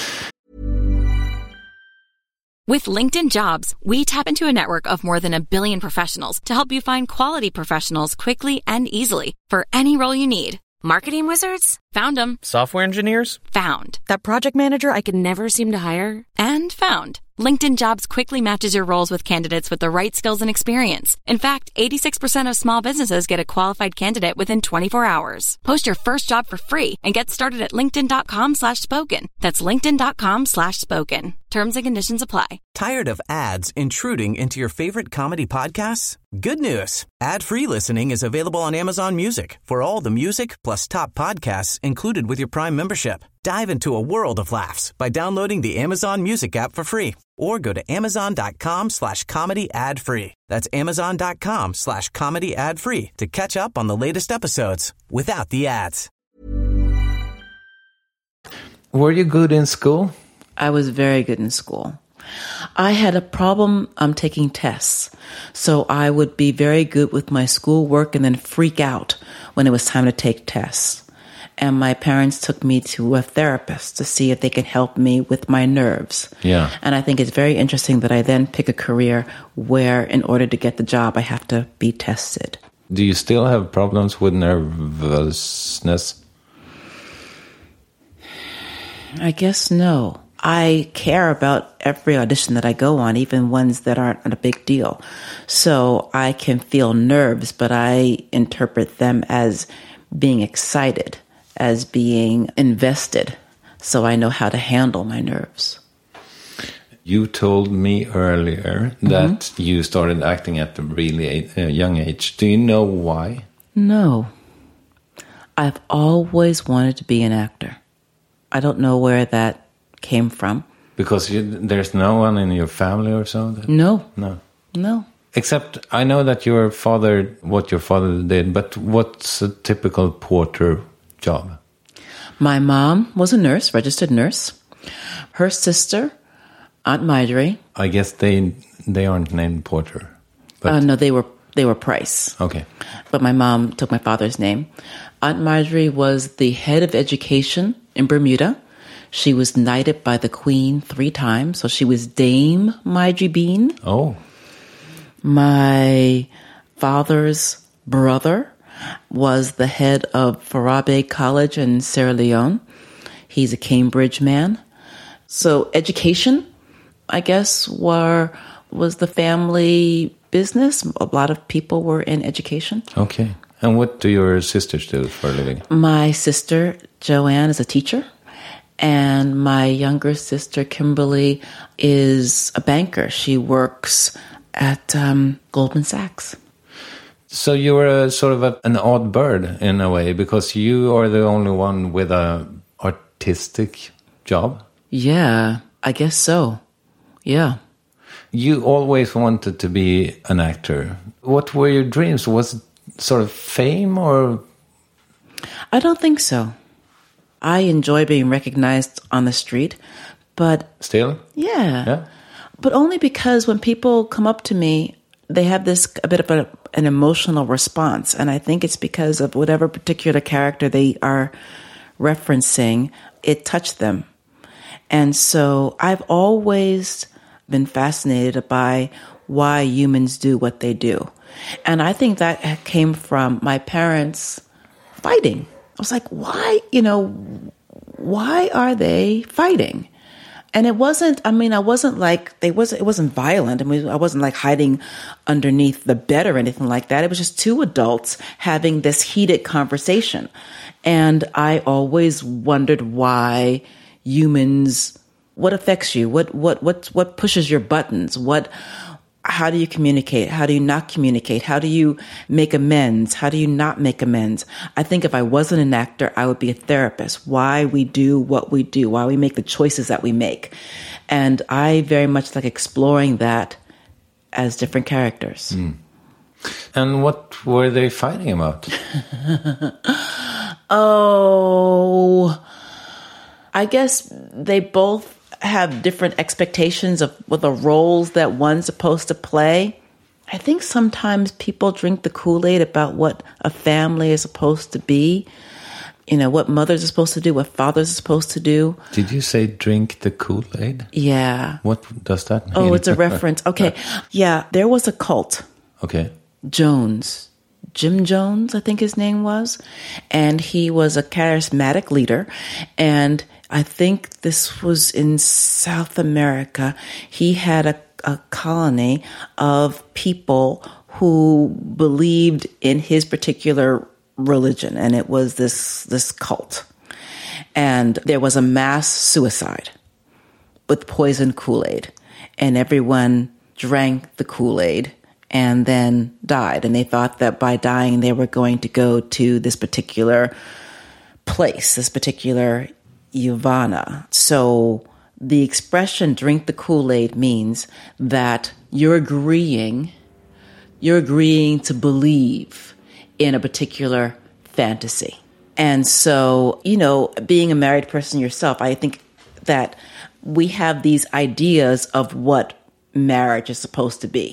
With LinkedIn Jobs, we tap into a network of more than a billion professionals to help you find quality professionals quickly and easily for any role you need. Marketing wizards? Found them. Software engineers? Found. That project manager I could never seem to hire? And found. LinkedIn Jobs quickly matches your roles with candidates with the right skills and experience. In fact, eighty-six percent of small businesses get a qualified candidate within twenty-four hours. Post your first job for free and get started at linkedin.com slash spoken. That's linkedin.com slash spoken. Terms and conditions apply. Tired of ads intruding into your favorite comedy podcasts? Good news. Ad-free listening is available on Amazon Music for all the music plus top podcasts included with your Prime membership. Dive into a world of laughs by downloading the Amazon Music app for free or go to amazon.com slash comedy ad free. That's amazon.com slash comedy ad free to catch up on the latest episodes without the ads. Were you good in school? I was very good in school. I had a problem um, taking tests. So I would be very good with my schoolwork and then freak out when it was time to take tests. And my parents took me to a therapist to see if they could help me with my nerves. Yeah. And I think it's very interesting that I then pick a career where in order to get the job, I have to be tested. Do you still have problems with nervousness? I guess no. I care about every audition that I go on, even ones that aren't a big deal. So I can feel nerves, but I interpret them as being excited, as being invested, so I know how to handle my nerves. You told me earlier that mm-hmm. you started acting at a really uh, young age. Do you know why? No. I've always wanted to be an actor. I don't know where that came from. Because you, there's no one in your family or so? That, no. No. No. Except I know that your father, what your father did, but what's a typical porter job? My mom was a nurse, registered nurse. Her sister, Aunt Marjorie. I guess they they aren't named Porter. But uh, no, they were they were Price. Okay. But my mom took my father's name. Aunt Marjorie was the head of education in Bermuda. She was knighted by the Queen three times, so she was Dame Marjorie Bean. Oh. My father's brother was the head of Farabe College in Sierra Leone. He's a Cambridge man. So education, I guess, were was the family business. A lot of people were in education. Okay. And what do your sisters do for a living? My sister, Joanne, is a teacher. And my younger sister, Kimberly, is a banker. She works at um, Goldman Sachs. So you were a, sort of a, an odd bird in a way, because you are the only one with a artistic job? Yeah, I guess so. Yeah. You always wanted to be an actor. What were your dreams? Was it sort of fame or? I don't think so. I enjoy being recognized on the street, but... Still? Yeah. Yeah. But only because when people come up to me, they have this a bit of a, an emotional response. And I think it's because of whatever particular character they are referencing, it touched them. And so I've always been fascinated by why humans do what they do. And I think that came from my parents fighting. I was like, why, you know, why are they fighting? And it wasn't, I mean, I wasn't like, they wasn't, it wasn't violent. I mean, I wasn't like hiding underneath the bed or anything like that. It was just two adults having this heated conversation. And I always wondered why humans, what affects you? What, what, what, what pushes your buttons? What, how do you communicate? How do you not communicate? How do you make amends? How do you not make amends? I think if I wasn't an actor, I would be a therapist. Why we do what we do, why we make the choices that we make. And I very much like exploring that as different characters. Mm. And what were they fighting about? Oh, I guess they both have different expectations of what the roles that one's supposed to play. I think sometimes people drink the Kool-Aid about what a family is supposed to be. You know, what mothers are supposed to do, what fathers are supposed to do. Did you say drink the Kool-Aid? Yeah. What does that mean? Oh, it's a reference. Okay. Yeah, there was a cult. Okay. Jones. Jim Jones, I think his name was. And he was a charismatic leader. And I think this was in South America. He had a, a colony of people who believed in his particular religion, and it was this this cult. And there was a mass suicide with poison Kool-Aid, and everyone drank the Kool-Aid and then died. And they thought that by dying, they were going to go to this particular place, this particular Yavana. So the expression drink the Kool-Aid means that you're agreeing, you're agreeing to believe in a particular fantasy. And so, you know, being a married person yourself, I think that we have these ideas of what marriage is supposed to be.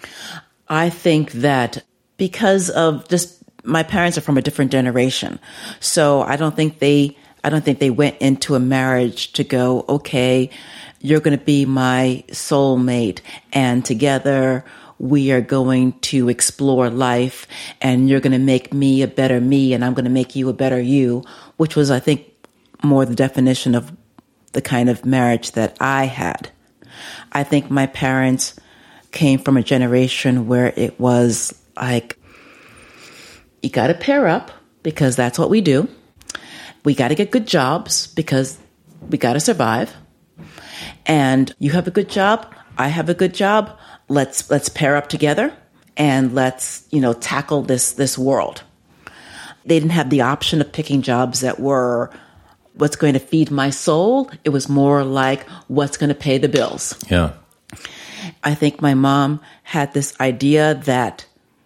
I think that because of just my parents are from a different generation, so I don't think they I don't think they went into a marriage to go, okay, you're going to be my soulmate, and together we are going to explore life, and you're going to make me a better me, and I'm going to make you a better you, which was, I think, more the definition of the kind of marriage that I had. I think my parents came from a generation where it was like, you got to pair up because that's what we do. We got to get good jobs because we got to survive. And you have a good job, I have a good job. Let's let's pair up together and let's, you know, tackle this this world. They didn't have the option of picking jobs that were what's going to feed my soul. It was more like what's going to pay the bills. Yeah. I think my mom had this idea that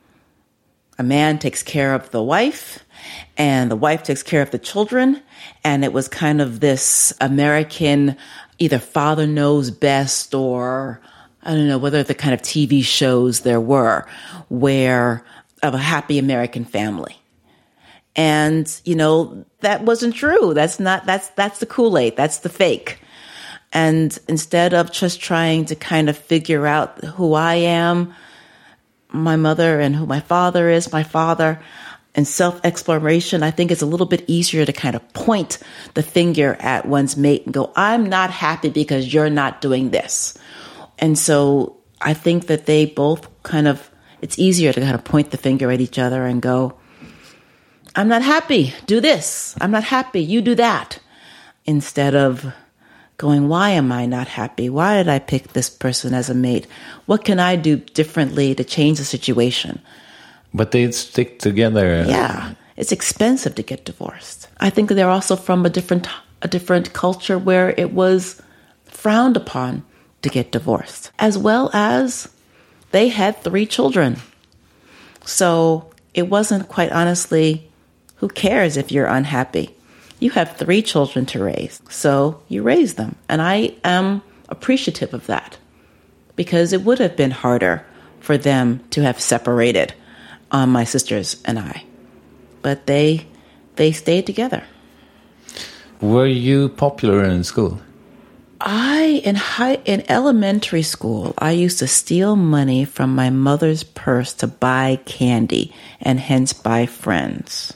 a man takes care of the wife and the wife takes care of the children. And it was kind of this American, either father knows best or I don't know whether the kind of T V shows there were where of a happy American family. And, you know, that wasn't true. That's not, that's, that's the Kool-Aid. That's the fake. And instead of just trying to kind of figure out who I am, my mother, and who my father is, my father, and self-exploration, I think it's a little bit easier to kind of point the finger at one's mate and go, I'm not happy because you're not doing this. And so I think that they both kind of, it's easier to kind of point the finger at each other and go, I'm not happy, do this. I'm not happy, you do that. Instead of going, why am I not happy? Why did I pick this person as a mate? What can I do differently to change the situation? But they stick together. Yeah, it's expensive to get divorced. I think they're also from a different a different culture where it was frowned upon to get divorced, as well as they had three children. So it wasn't, quite honestly, who cares if you're unhappy? You have three children to raise, so you raise them. And I am appreciative of that because it would have been harder for them to have separated, um, my sisters and I. But they they stayed together. Were you popular in school? I, in high, in elementary school, I used to steal money from my mother's purse to buy candy and hence buy friends.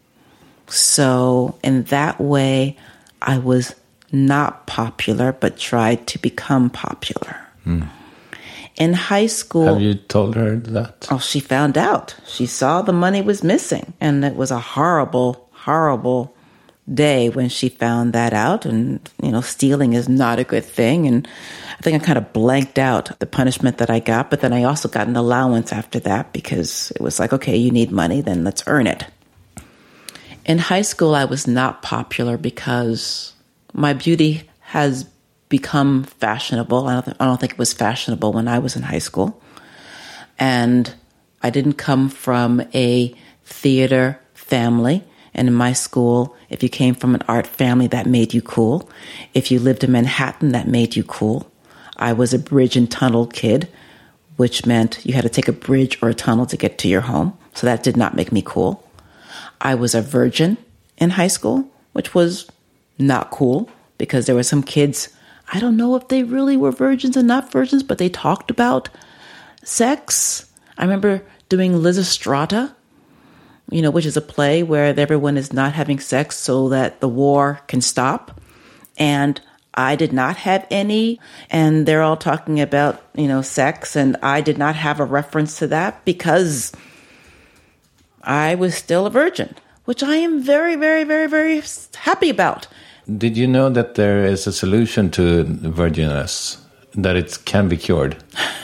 So in that way, I was not popular, but tried to become popular. Mm. In high school... Have you told her that? Oh, she found out. She saw the money was missing. And it was a horrible, horrible day when she found that out. And, you know, stealing is not a good thing. And I think I kind of blanked out the punishment that I got. But then I also got an allowance after that because it was like, okay, you need money, then let's earn it. In high school, I was not popular because my beauty has become fashionable. I don't, th- I don't think it was fashionable when I was in high school. And I didn't come from a theater family. And in my school, if you came from an art family, that made you cool. If you lived in Manhattan, that made you cool. I was a bridge and tunnel kid, which meant you had to take a bridge or a tunnel to get to your home. So that did not make me cool. I was a virgin in high school, which was not cool because there were some kids, I don't know if they really were virgins and not virgins, but they talked about sex. I remember doing Lysistrata, you know, which is a play where everyone is not having sex so that the war can stop. And I did not have any, and they're all talking about, you know, sex, and I did not have a reference to that because I was still a virgin, which I am very, very, very, very happy about. Did you know that there is a solution to virginness, that it can be cured?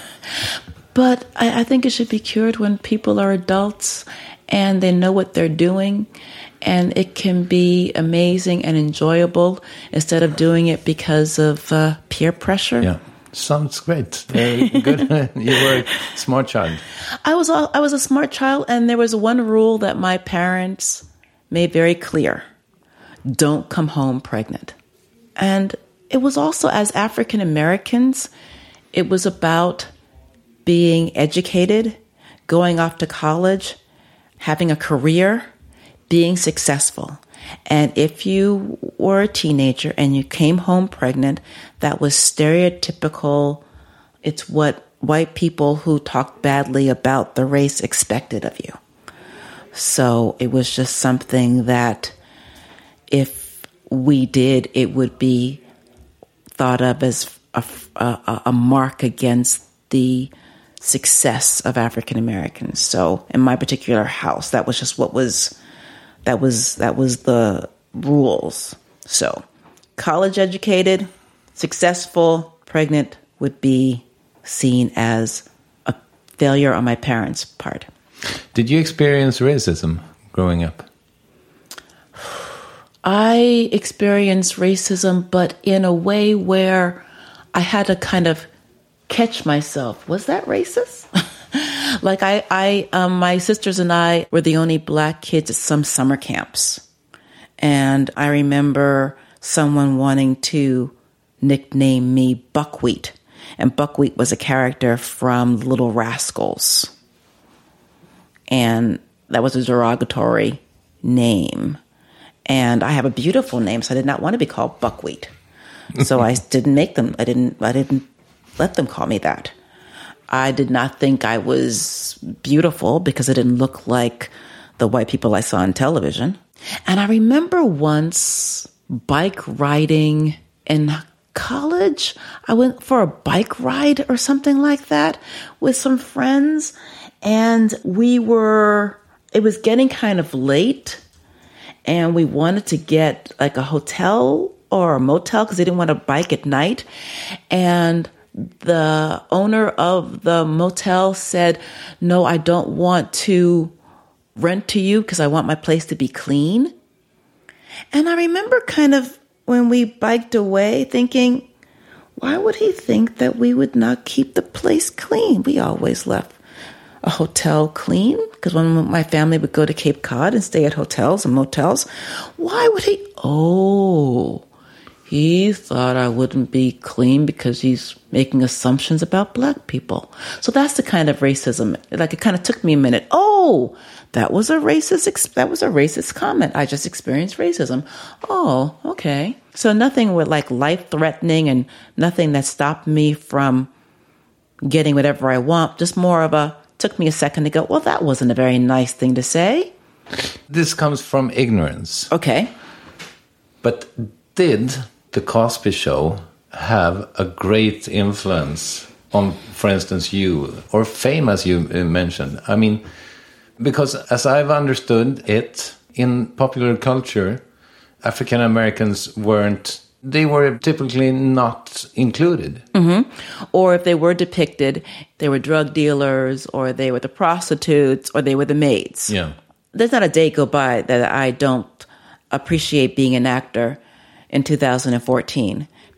But I, I think it should be cured when people are adults and they know what they're doing, and it can be amazing and enjoyable instead of doing it because of uh, peer pressure. Yeah, sounds great. Uh, good. You were a smart child. I was I was a smart child, and there was one rule that my parents made very clear: don't come home pregnant. And it was also, as African Americans, it was about being educated, going off to college, having a career, being successful. And if you were a teenager and you came home pregnant, that was stereotypical. It's what white people who talk badly about the race expected of you. So it was just something that if we did, it would be thought of as a, a, a mark against the success of African Americans. So in my particular house, that was just what was, that was, that was the rules. So college educated, successful, pregnant would be seen as a failure on my parents' part. Did you experience racism growing up? I experienced racism, but in a way where I had to kind of catch myself. Was that racist? Like I, I, um, my sisters and I were the only black kids at some summer camps. And I remember someone wanting to nickname me Buckwheat. And Buckwheat was a character from Little Rascals. And that was a derogatory name. And I have a beautiful name, so I did not want to be called Buckwheat. So I didn't make them, I didn't, I didn't let them call me that. I did not think I was beautiful because I didn't look like the white people I saw on television. And I remember once bike riding in college. I went for a bike ride or something like that with some friends. And we were, it was getting kind of late. And we wanted to get like a hotel or a motel because they didn't want to bike at night. And the owner of the motel said, no, I don't want to rent to you because I want my place to be clean. And I remember kind of when we biked away thinking, why would he think that we would not keep the place clean? We always left a hotel clean because when my family would go to Cape Cod and stay at hotels and motels, why would he? Oh, he thought I wouldn't be clean because he's making assumptions about black people. So that's the kind of racism. Like it kind of took me a minute. Oh, that was a racist. That was a racist comment. I just experienced racism. Oh, okay. So nothing with like life threatening and nothing that stopped me from getting whatever I want. Just more of a, took me a second to go, well, that wasn't a very nice thing to say. This comes from ignorance. Okay. But did the Cosby Show have a great influence on, for instance, you, or fame, as you mentioned? I mean, because as I've understood it, in popular culture, African Americans weren't, they were typically not included. Mm-hmm. Or if they were depicted, they were drug dealers, or they were the prostitutes, or they were the maids. Yeah. There's not a day go by that I don't appreciate being an actor in two thousand fourteen,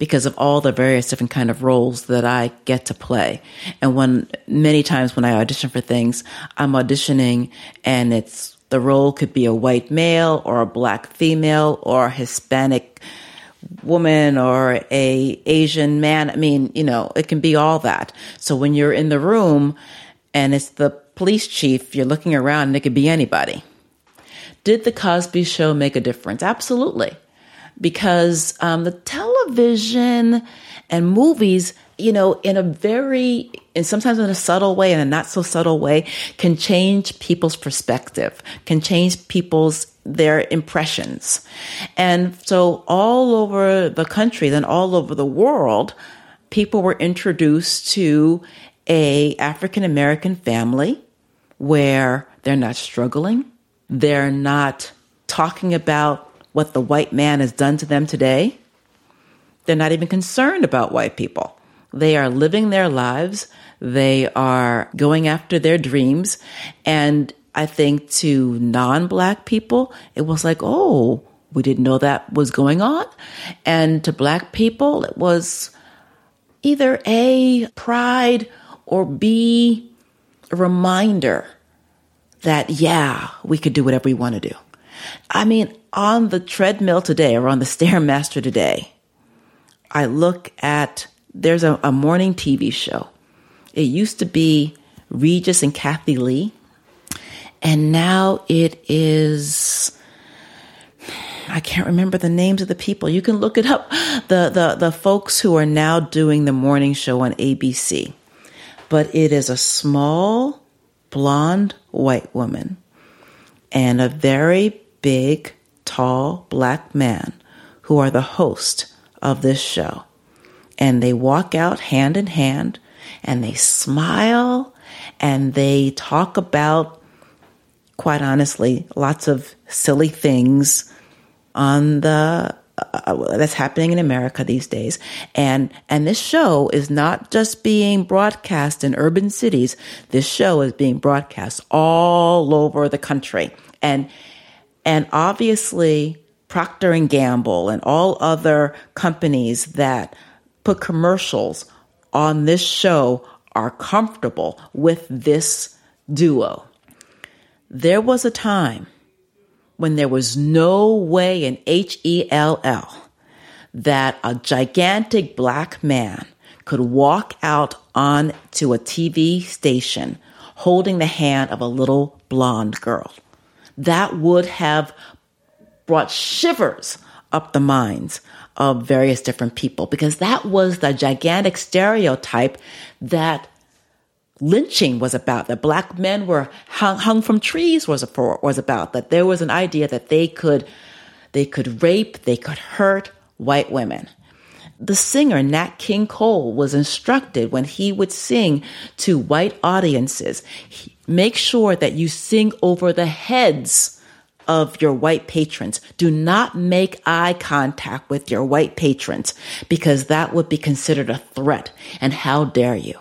because of all the various different kind of roles that I get to play. And when many times when I audition for things, I'm auditioning and it's the role could be a white male or a black female or a Hispanic woman or a Asian man. I mean, you know, it can be all that. So when you're in the room and it's the police chief, you're looking around and it could be anybody. Did the Cosby Show make a difference? Absolutely. Because um, the television and movies, you know, in a very, and sometimes in a subtle way and a not so subtle way, can change people's perspective, can change people's, their impressions. And so all over the country, then all over the world, people were introduced to a African-American family where they're not struggling. They're not talking about what the white man has done to them today. They're not even concerned about white people. They are living their lives. They are going after their dreams. And I think to non-black people, it was like, oh, we didn't know that was going on. And to black people, it was either A, pride, or B, a reminder that, yeah, we could do whatever we want to do. I mean, on the treadmill today or on the Stairmaster today, I look at, there's a, a morning T V show. It used to be Regis and Kathy Lee, and now it is, I can't remember the names of the people. You can look it up. The, the, the folks who are now doing the morning show on A B C. But it is a small, blonde white woman and a very big, tall black man who are the host of this show. And they walk out hand in hand and they smile and they talk about, quite honestly, lots of silly things on the uh, that's happening in America these days. And and this show is not just being broadcast in urban cities. This show is being broadcast all over the country. And and obviously Procter and Gamble and all other companies that put commercials on this show are comfortable with this duo. There was a time when there was no way in H E L L that a gigantic black man could walk out onto a T V station holding the hand of a little blonde girl. That would have brought shivers up the minds of various different people, because that was the gigantic stereotype that lynching was about, that black men were hung, hung from trees was, a, was about, that there was an idea that they could, they could rape, they could hurt white women. The singer Nat King Cole was instructed when he would sing to white audiences, he, make sure that you sing over the heads of your white patrons. Do not make eye contact with your white patrons, because that would be considered a threat. And how dare you?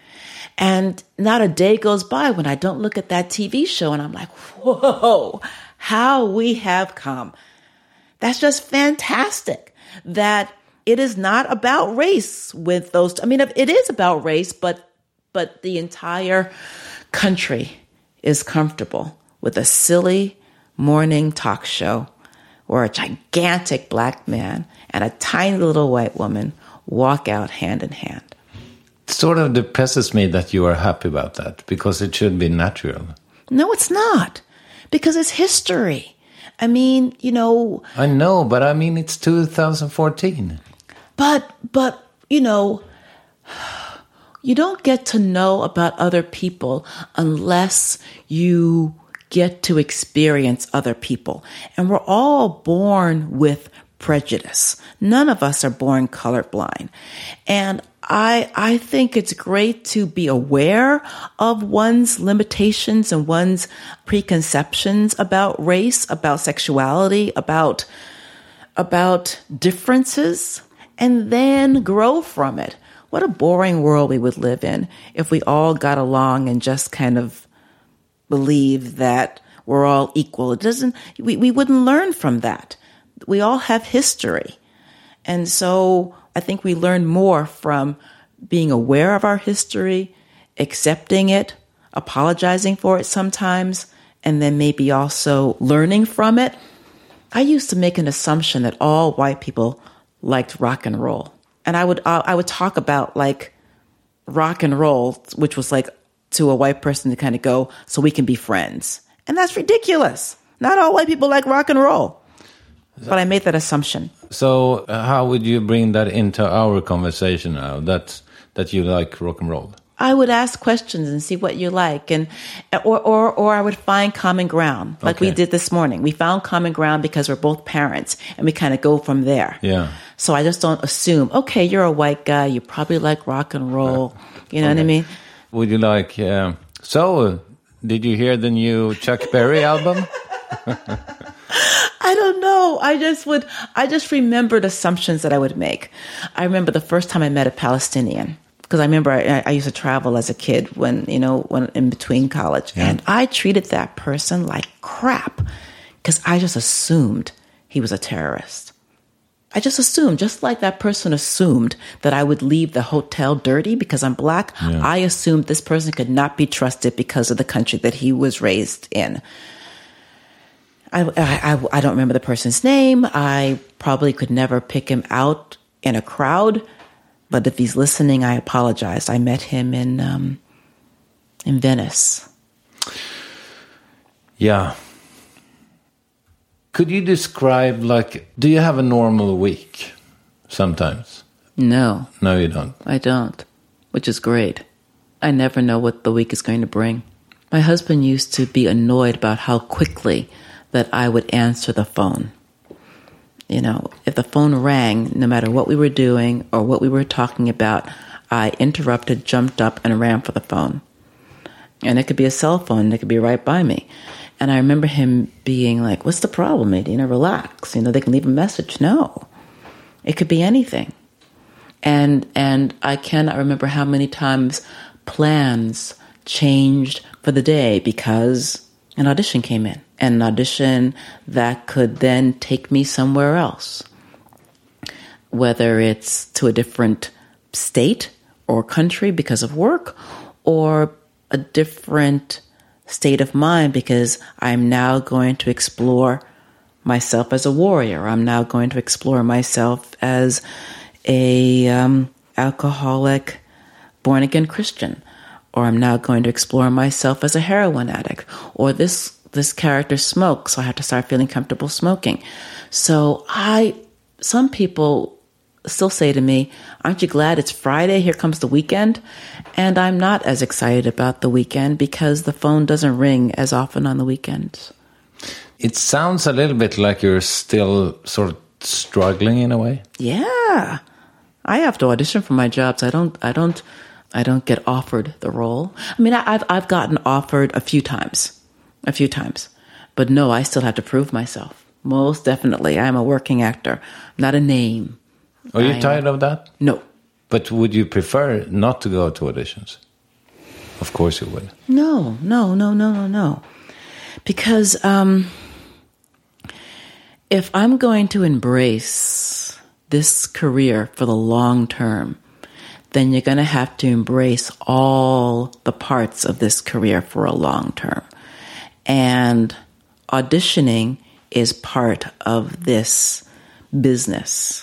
And not a day goes by when I don't look at that T V show and I'm like, whoa, how we have come. That's just fantastic that it is not about race with those. I mean, it is about race, but, but the entire country is comfortable with a silly morning talk show where a gigantic black man and a tiny little white woman walk out hand in hand. It sort of depresses me that you are happy about that, because it should be natural. No, it's not, because it's history. I mean, you know. I know, but I mean, it's two thousand fourteen. But, but, you know, you don't get to know about other people unless you get to experience other people. And we're all born with prejudice. None of us are born colorblind. And I I think it's great to be aware of one's limitations and one's preconceptions about race, about sexuality, about about differences, and then grow from it. What a boring world we would live in if we all got along and just kind of believe that we're all equal. It doesn't, we, we wouldn't learn from that. We all have history. And so I think we learn more from being aware of our history, accepting it, apologizing for it sometimes, and then maybe also learning from it. I used to make an assumption that all white people liked rock and roll. And I would I would talk about like rock and roll, which was like to a white person to kind of go, so we can be friends. And that's ridiculous. Not all white people like rock and roll. But I made that assumption. So uh, how would you bring that into our conversation now, that, that you like rock and roll? I would ask questions and see what you like, and or or, or I would find common ground, like okay. we did this morning. We found common ground because we're both parents, and we kind of go from there. Yeah. So I just don't assume, okay, you're a white guy, you probably like rock and roll. You know okay. what I mean? Would you like, uh, so did you hear the new Chuck Berry album? I don't know. I just would, I just remembered assumptions that I would make. I remember the first time I met a Palestinian. Because I remember I, I used to travel as a kid when, you know, when in between college. Yeah. And I treated that person like crap because I just assumed he was a terrorist. I just assumed, just like that person assumed that I would leave the hotel dirty because I'm black, yeah. I assumed this person could not be trusted because of the country that he was raised in. I, I, I don't remember the person's name. I probably could never pick him out in a crowd. But if he's listening, I apologize. I met him in um, in Venice. Yeah. Could you describe, like, do you have a normal week sometimes? No. No, you don't? I don't, which is great. I never know what the week is going to bring. My husband used to be annoyed about how quickly that I would answer the phone. You know, if the phone rang, no matter what we were doing or what we were talking about, I interrupted, jumped up, and ran for the phone. And it could be a cell phone, and it could be right by me. And I remember him being like, what's the problem, Adina? Relax. You know, they can leave a message. No. It could be anything. And and I cannot remember how many times plans changed for the day because an audition came in. An audition that could then take me somewhere else, whether it's to a different state or country because of work, or a different state of mind because I'm now going to explore myself as a warrior. I'm now going to explore myself as a um, alcoholic, born-again Christian, or I'm now going to explore myself as a heroin addict, or this this character smokes, so I have to start feeling comfortable smoking. So I, some people still say to me, aren't you glad it's Friday? Here comes the weekend. And I'm not as excited about the weekend because the phone doesn't ring as often on the weekends. It sounds a little bit like you're still sort of struggling in a way. Yeah. I have to audition for my jobs. I don't, I don't, I don't get offered the role. I mean, I've, I've gotten offered a few times. A few times. But no, I still have to prove myself. Most definitely. I'm a working actor, not a name. Are you I, tired of that? No. But would you prefer not to go to auditions? Of course you would. No, no, no, no, no, no. Because um, if I'm going to embrace this career for the long term, then you're going to have to embrace all the parts of this career for a long term. And auditioning is part of this business.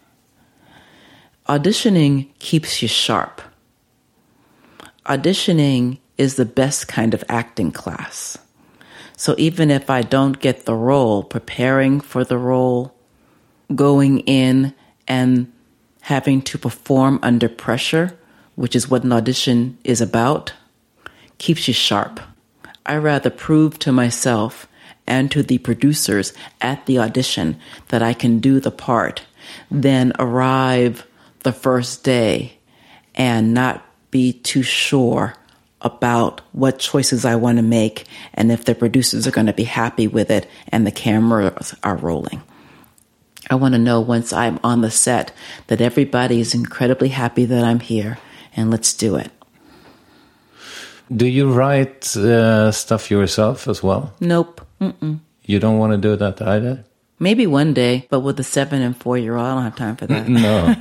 Auditioning keeps you sharp. Auditioning is the best kind of acting class. So even if I don't get the role, preparing for the role, going in and having to perform under pressure, which is what an audition is about, keeps you sharp. I rather prove to myself and to the producers at the audition that I can do the part than arrive the first day and not be too sure about what choices I want to make and if the producers are going to be happy with it and the cameras are rolling. I want to know once I'm on the set that everybody is incredibly happy that I'm here and let's do it. Do you write uh, stuff yourself as well? Nope. Mm-mm. You don't want to do that either? Maybe one day, but with a seven and four year old, I don't have time for that. No.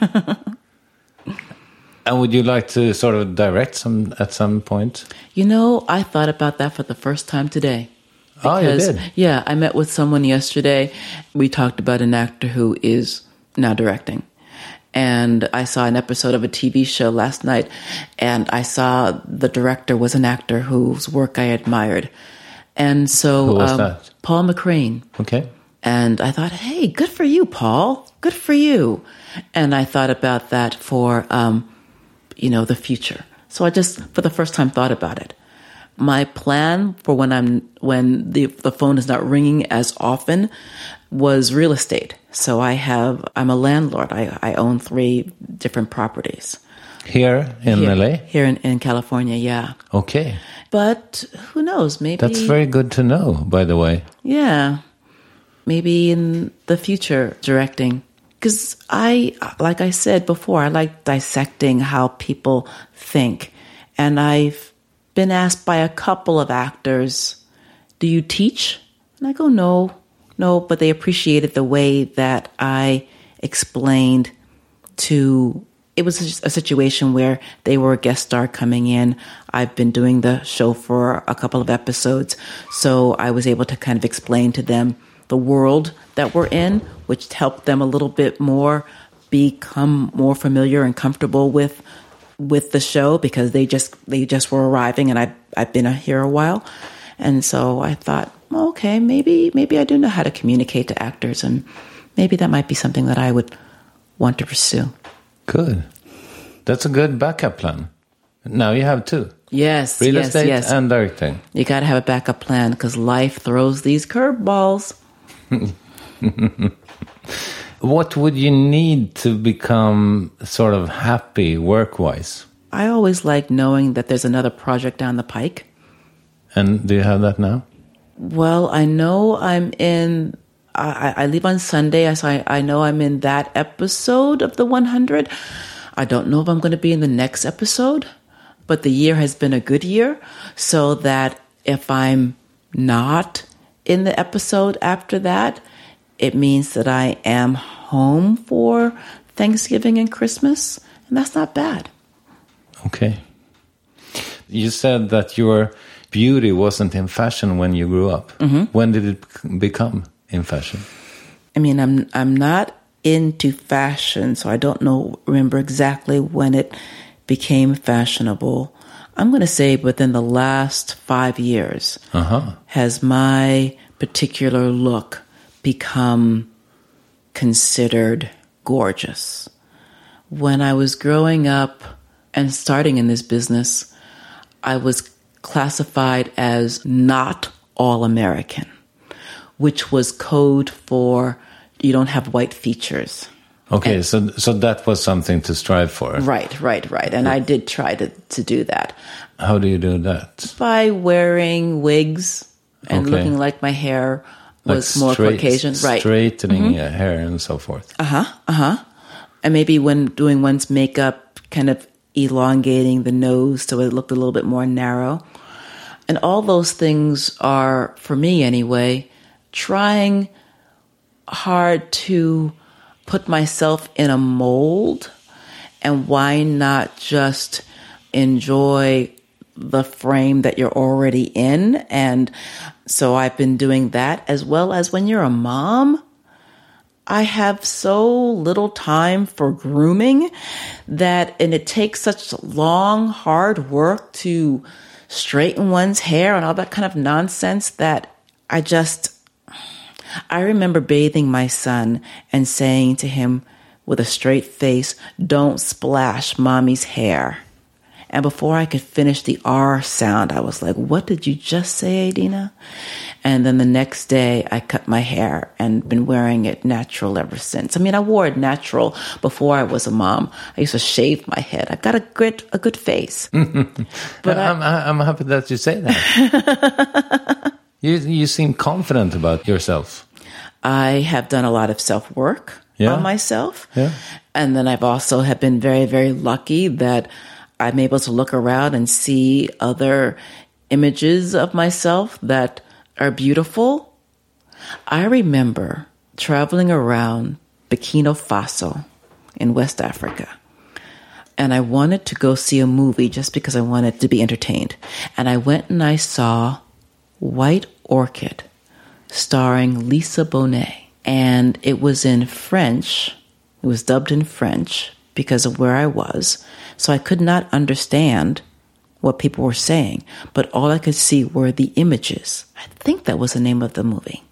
And would you like to sort of direct some at some point? You know, I thought about that for the first time today. Oh, you did? Yeah, I met with someone yesterday. We talked about an actor who is now directing. And I saw an episode of a T V show last night, and I saw the director was an actor whose work I admired. And so... Who was um, that? Paul McCrane. Okay. And I thought, hey, good for you, Paul. Good for you. And I thought about that for, um, you know, the future. So I just, for the first time, thought about it. My plan for when I'm when the the phone is not ringing as often was real estate. So I have I'm a landlord. I, I own three different properties. Here in here, L A? Here in, in California, yeah. Okay. But who knows? Maybe That's very good to know, by the way. Yeah. Maybe in the future directing. Because I, like I said before, I like dissecting how people think. And I've been asked by a couple of actors, do you teach? And I go, no, no, but they appreciated the way that I explained to, it was a situation where they were a guest star coming in. I've been doing the show for a couple of episodes, so I was able to kind of explain to them the world that we're in, which helped them a little bit more become more familiar and comfortable with with the show, because they just they just were arriving, and I I've been here a while, and so I thought, well, okay, maybe maybe I do know how to communicate to actors, and maybe that might be something that I would want to pursue. Good, that's a good backup plan. Now you have two. Yes, real yes, estate yes. and directing. You got to have a backup plan because life throws these curveballs. What would you need to become sort of happy work-wise? I always like knowing that there's another project down the pike. And do you have that now? Well, I know I'm in, I, I leave on Sunday, so I, I know I'm in that episode of the one hundred. I don't know if I'm going to be in the next episode, but the year has been a good year, so that if I'm not in the episode after that, it means that I am home for Thanksgiving and Christmas, and that's not bad. Okay. You said that your beauty wasn't in fashion when you grew up. Mm-hmm. When did it become in fashion? I mean, I'm I'm not into fashion, so I don't know remember exactly when it became fashionable. I'm going to say within the last five years uh-huh. has my particular look become considered gorgeous. When I was growing up and starting in this business, I was classified as not all American, which was code for you don't have white features. Okay, and, so so that was something to strive for. Right, right, right. And I did try to, to do that. How do you do that? By wearing wigs and okay. looking like my hair was like more straight, Caucasian, right? Straightening mm-hmm. hair and so forth. Uh huh. Uh huh. And maybe when doing one's makeup, kind of elongating the nose so it looked a little bit more narrow. And all those things are, for me anyway, trying hard to put myself in a mold. And why not just enjoy the frame that you're already in? And so I've been doing that, as well as when you're a mom, I have so little time for grooming that, and it takes such long, hard work to straighten one's hair and all that kind of nonsense that I just, I remember bathing my son and saying to him with a straight face, don't splash mommy's hair. And before I could finish the R sound, I was like, what did you just say, Adina? And then the next day, I cut my hair and been wearing it natural ever since. I mean, I wore it natural before I was a mom. I used to shave my head. I got a good, a good face. But I, I'm, I'm happy that you say that. you, you seem confident about yourself. I have done a lot of self-work yeah. on myself. Yeah. And then I've also have been very, very lucky that I'm able to look around and see other images of myself that are beautiful. I remember traveling around Burkina Faso in West Africa. And I wanted to go see a movie just because I wanted to be entertained. And I went and I saw White Orchid, starring Lisa Bonet. And it was in French. It was dubbed in French because of where I was. So I could not understand what people were saying. But all I could see were the images. I think that was the name of the movie.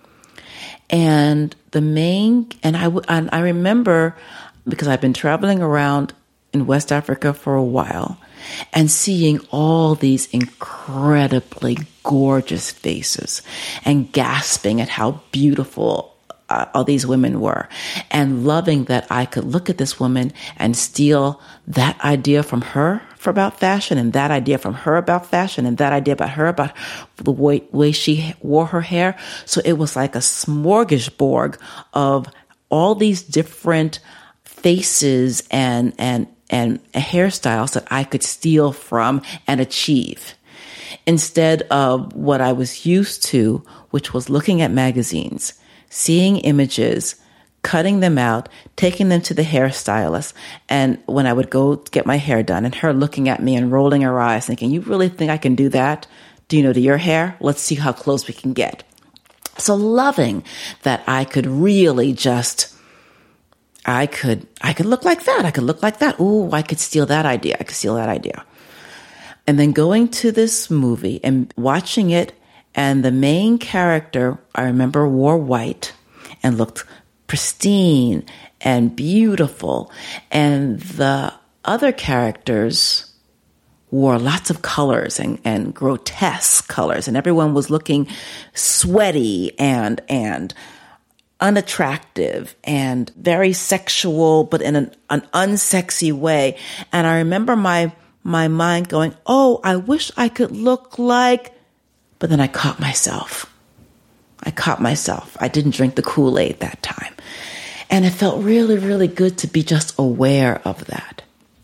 And the main, and I, and I remember, because I've been traveling around in West Africa for a while and seeing all these incredibly gorgeous faces and gasping at how beautiful uh, all these women were, and loving that I could look at this woman and steal that idea from her for about fashion, and that idea from her about fashion, and that idea about her about the way, way she wore her hair. So it was like a smorgasbord of all these different faces and and and hairstyles that I could steal from and achieve, instead of what I was used to, which was looking at magazines, seeing images, cutting them out, taking them to the hairstylist. And when I would go get my hair done, and her looking at me and rolling her eyes thinking, you really think I can do that? Do you know, to your hair? Let's see how close we can get. So loving that I could really just, I could, I could look like that. I could look like that. Ooh, I could steal that idea. I could steal that idea. And then going to this movie and watching it, and the main character, I remember, wore white and looked pristine and beautiful. And the other characters wore lots of colors and, and grotesque colors. And everyone was looking sweaty and, and unattractive and very sexual, but in an, an unsexy way. And I remember my, my mind going, oh, I wish I could look like, but then I caught myself. I caught myself. I didn't drink the Kool-Aid that time. And it felt really, really good to be just aware of that.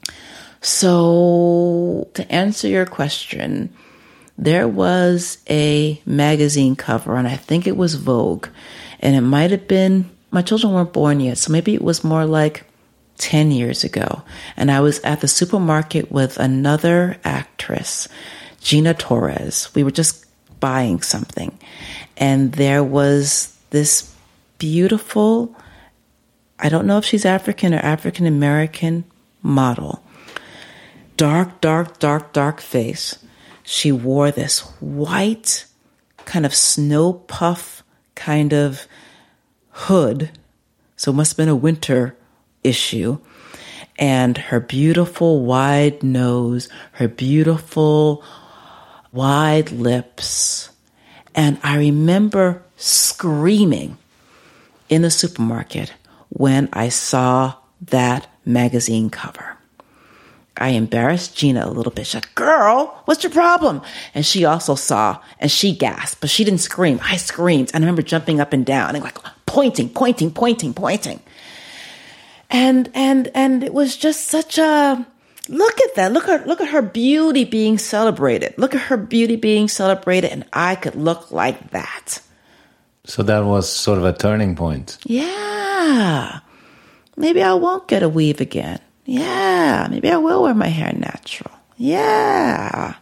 So to answer your question, there was a magazine cover, and I think it was Vogue. And it might have been, my children weren't born yet, so maybe it was more like ten years ago. And I was at the supermarket with another actress, Gina Torres. We were just buying something. And there was this beautiful, I don't know if she's African or African American model. Dark, dark, dark, dark face. She wore this white kind of snow puff kind of hood. So it must have been a winter issue. And her beautiful wide nose, her beautiful wide lips. And I remember screaming in the supermarket when I saw that magazine cover. I embarrassed Gina a little bit. She's like, girl, what's your problem? And she also saw, and she gasped, but she didn't scream. I screamed. And I remember jumping up and down and like pointing, pointing, pointing, pointing. And, and, and it was just such a, look at that. Look at, look at her beauty being celebrated. Look at her beauty being celebrated. And I could look like that. So that was sort of a turning point. Yeah. Maybe I won't get a weave again. Yeah. Maybe I will wear my hair natural. Yeah.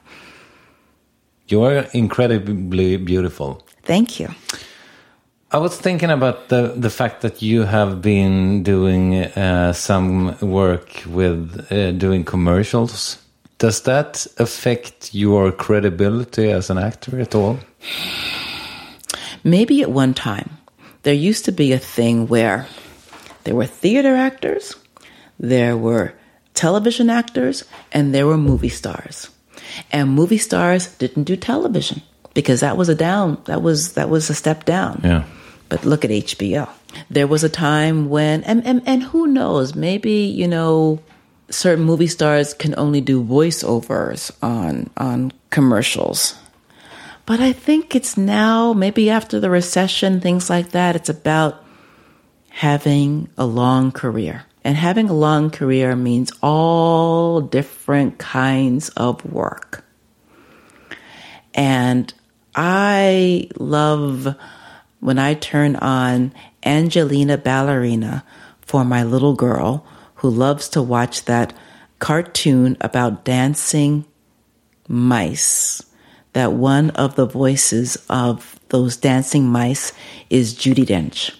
You are incredibly beautiful. Thank you. I was thinking about the, the fact that you have been doing uh, some work with uh, doing commercials. Does that affect your credibility as an actor at all? Maybe at one time. There used to be a thing where there were theater actors, there were television actors, and there were movie stars. And movie stars didn't do television because that was a down, that was that was a step down. Yeah. But look at H B O. There was a time when, and, and, and who knows, maybe, you know, certain movie stars can only do voiceovers on, on commercials. But I think it's now, maybe after the recession, things like that, it's about having a long career. And having a long career means all different kinds of work. And I love when I turn on Angelina Ballerina for my little girl who loves to watch that cartoon about dancing mice, that one of the voices of those dancing mice is Judi Dench.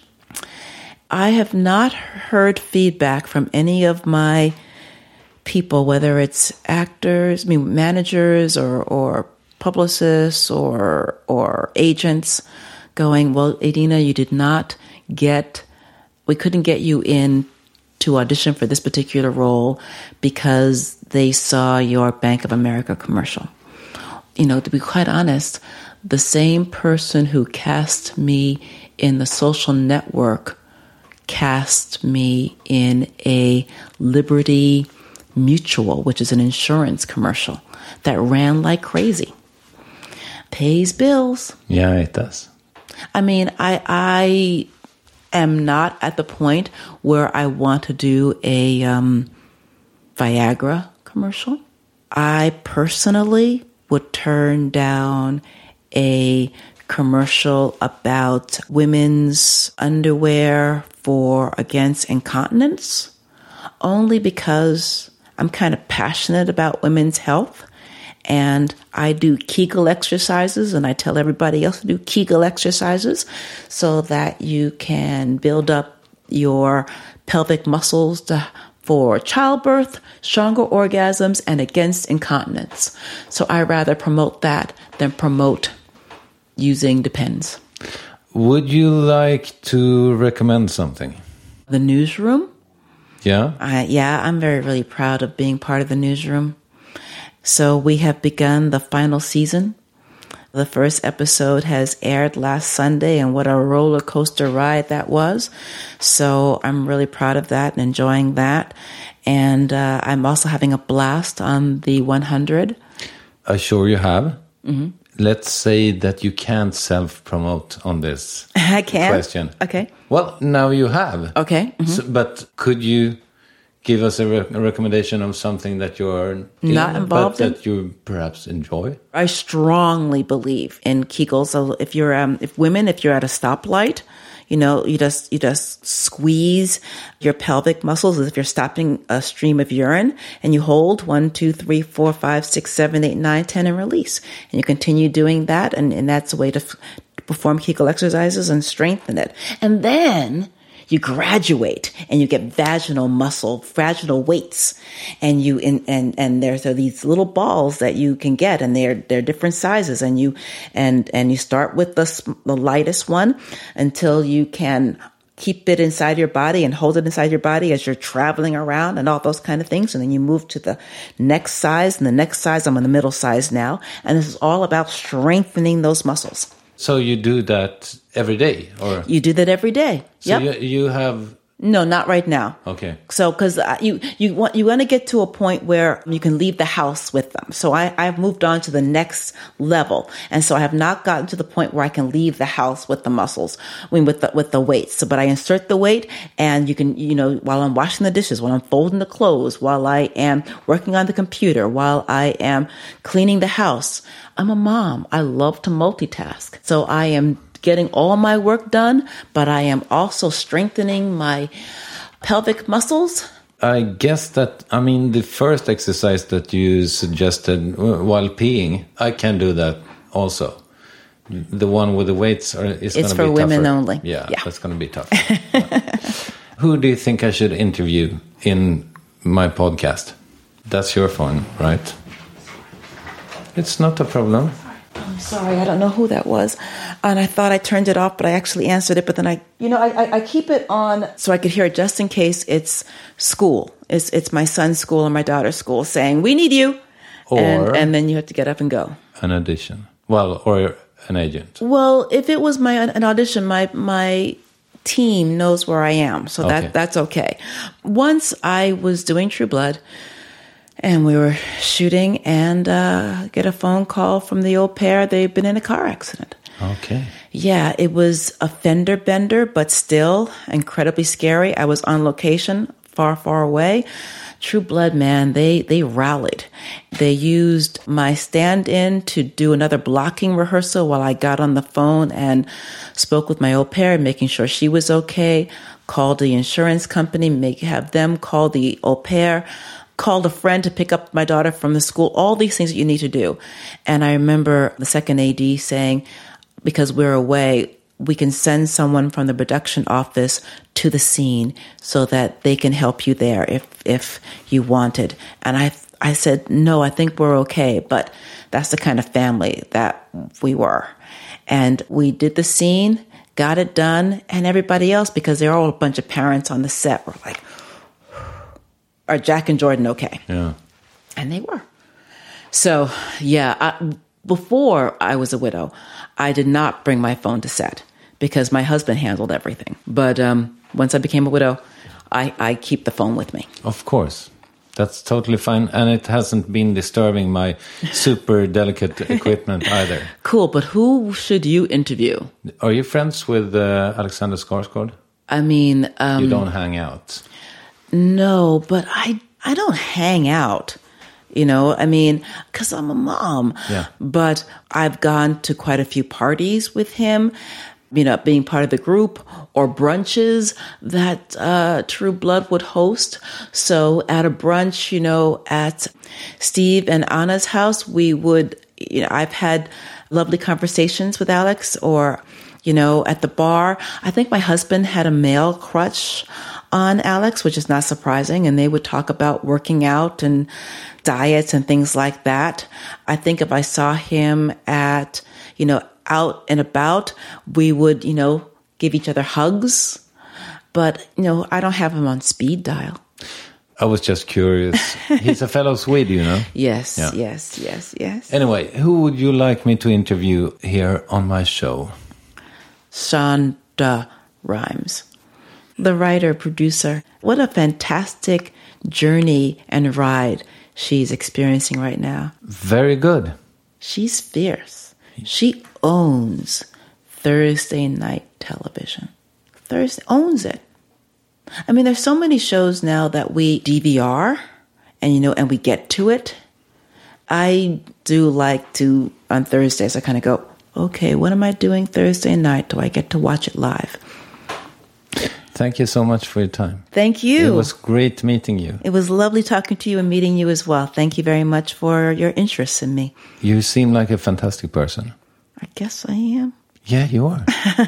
I have not heard feedback from any of my people, whether it's actors, I mean managers or, or publicists or or agents, going, well, Idina, you did not get, we couldn't get you in to audition for this particular role because they saw your Bank of America commercial. You know, to be quite honest, the same person who cast me in The Social Network cast me in a Liberty Mutual, which is an insurance commercial that ran like crazy. Pays bills. Yeah, it does. I mean, I I am not at the point where I want to do a um, Viagra commercial. I personally would turn down a commercial about women's underwear for against incontinence, only because I'm kind of passionate about women's health. And I do Kegel exercises, and I tell everybody else to do Kegel exercises so that you can build up your pelvic muscles to, for childbirth, stronger orgasms, and against incontinence. So I rather promote that than promote using Depends. Would you like to recommend something? The Newsroom. Yeah? Uh, yeah, I'm very, really proud of being part of the Newsroom. So we have begun the final season. The first episode has aired last Sunday, and what a roller coaster ride that was. So I'm really proud of that and enjoying that. And uh, I'm also having a blast on the one hundred. I'm sure you have. Mm-hmm. Let's say that you can't self-promote on this I can. question. Okay. Well, now you have. Okay. Mm-hmm. So, but could you give us a, re- a recommendation of something that you're not in, involved but in? that you perhaps enjoy? I strongly believe in Kegels. So if you're, um, if women, if you're at a stoplight, you know, you just you just squeeze your pelvic muscles as if you're stopping a stream of urine, and you hold one, two, three, four, five, six, seven, eight, nine, ten, and release. And you continue doing that, and, and that's a way to f- perform Kegel exercises and strengthen it. And then you graduate and you get vaginal muscle, vaginal weights, and you in, and and there's are these little balls that you can get, and they're they're different sizes, and you and and you start with the the lightest one until you can keep it inside your body and hold it inside your body as you're traveling around and all those kind of things, and then you move to the next size and the next size. I'm on the middle size now, and this is all about strengthening those muscles. So you do that every day, or you do that every day? So yep. you, you have. No, not right now. Okay. So, because you you want you want to get to a point where you can leave the house with them. So I I've moved on to the next level, and so I have not gotten to the point where I can leave the house with the muscles. I mean, with the with the weights. So, but I insert the weight, and you can you know while I'm washing the dishes, while I'm folding the clothes, while I am working on the computer, while I am cleaning the house. I'm a mom. I love to multitask. So I am getting all my work done, but I am also strengthening my pelvic muscles. I guess that, I mean, the first exercise that you suggested while peeing, I can do that also. The one with the weights are, is going to be tougher. It's for women only. Yeah, yeah. That's going to be tough. Who do you think I should interview in my podcast? That's your phone, right? It's not a problem. I'm sorry, I don't know who that was. And I thought I turned it off, but I actually answered it. But then I, you know, I, I, I keep it on so I could hear it just in case it's school. It's it's my son's school or my daughter's school saying, we need you. Or and, and then you have to get up and go. An audition. Well, or an agent. Well, if it was my an audition, my my team knows where I am. So that Okay. that's okay. Once I was doing True Blood, and we were shooting, and uh, get a phone call from the au pair. They've been in a car accident. Okay. Yeah, it was a fender bender, but still incredibly scary. I was on location far, far away. True Blood, man, they, they rallied. They used my stand-in to do another blocking rehearsal while I got on the phone and spoke with my au pair, making sure she was okay, called the insurance company, make have them call the au pair, called a friend to pick up my daughter from the school, all these things that you need to do. And I remember the second A D saying, because we're away, we can send someone from the production office to the scene so that they can help you there if if you wanted. And I I said, no, I think we're okay. But that's the kind of family that we were. And we did the scene, got it done, and everybody else, because they're all a bunch of parents on the set, were like, are Jack and Jordan okay? Yeah. And they were. So, yeah, I, before I was a widow, I did not bring my phone to set because my husband handled everything. But um, once I became a widow, I, I keep the phone with me. Of course. That's totally fine. And it hasn't been disturbing my super delicate equipment either. Cool. But who should you interview? Are you friends with uh, Alexander Skarsgård? I mean... Um, you don't hang out? No, but I, I don't hang out. You know, I mean, because I'm a mom. Yeah. But I've gone to quite a few parties with him, you know, being part of the group, or brunches that uh, True Blood would host. So at a brunch, you know, at Steve and Anna's house, we would, you know, I've had lovely conversations with Alex, or, you know, at the bar. I think my husband had a male crush on Alex, which is not surprising. And they would talk about working out and diets and things like that. I think if I saw him at, you know, out and about, we would, you know, give each other hugs. But, you know, I don't have him on speed dial. I was just curious. He's a fellow Swede, you know? Yes, Yeah. yes, yes, yes. Anyway, who would you like me to interview here on my show? Shonda Rhimes, the writer, producer. What a fantastic journey and ride she's experiencing right now. Very good. She's fierce. She owns Thursday night television. Thursday owns it. I mean, there's so many shows now that we D V R and, you know, and we get to it. I do like to, on Thursdays, I kind of go, okay, what am I doing Thursday night? Do I get to watch it live? Thank you so much for your time. Thank you. It was great meeting you. It was lovely talking to you and meeting you as well. Thank you very much for your interest in me. You seem like a fantastic person. I guess I am. Yeah, you are.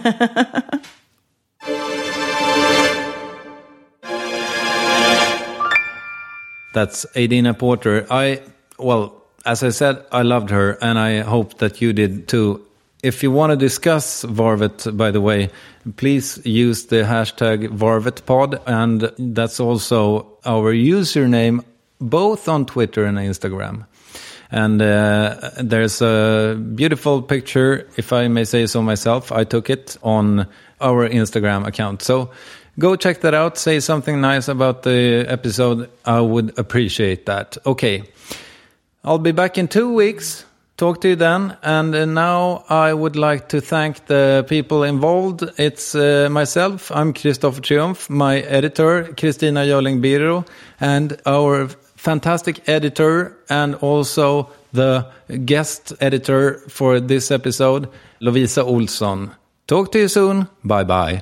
That's Adina Porter. I, well, as I said, I loved her, and I hope that you did too. If you want to discuss Varvet, by the way, please use the hashtag VarvetPod, and that's also our username, both on Twitter and Instagram. And uh, there's a beautiful picture, if I may say so myself. I took it on our Instagram account. So go check that out. Say something nice about the episode. I would appreciate that. Okay. I'll be back in two weeks. Talk to you then. And uh, now I would like to thank the people involved. It's uh, myself. I'm Christopher Triumph. My editor, Kristina Jörling Biro. And our fantastic editor and also the guest editor for this episode, Lovisa Olsson. Talk to you soon. Bye-bye.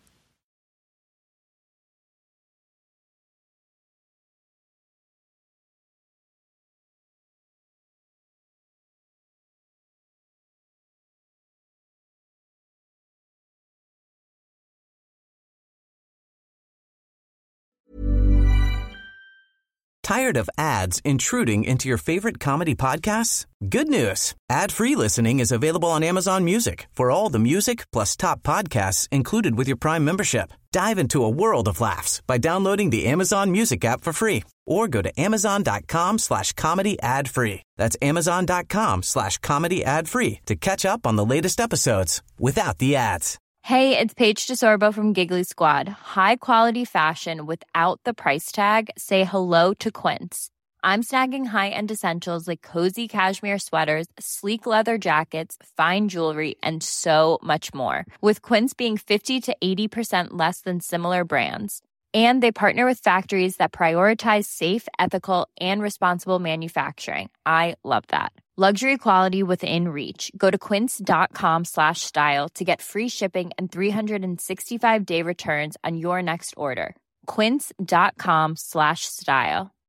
Tired of ads intruding into your favorite comedy podcasts? Good news. Ad-free listening is available on Amazon Music for all the music plus top podcasts included with your Prime membership. Dive into a world of laughs by downloading the Amazon Music app for free or go to amazon.com slash comedy ad free. That's amazon.com slash comedy ad free to catch up on the latest episodes without the ads. Hey, it's Paige DeSorbo from Giggly Squad. High quality fashion without the price tag. Say hello to Quince. I'm snagging high-end essentials like cozy cashmere sweaters, sleek leather jackets, fine jewelry, and so much more. With Quince being fifty to eighty percent less than similar brands. And they partner with factories that prioritize safe, ethical, and responsible manufacturing. I love that. Luxury quality within reach. Go to quince.com slash style to get free shipping and three sixty-five day returns on your next order. Quince.com slash style.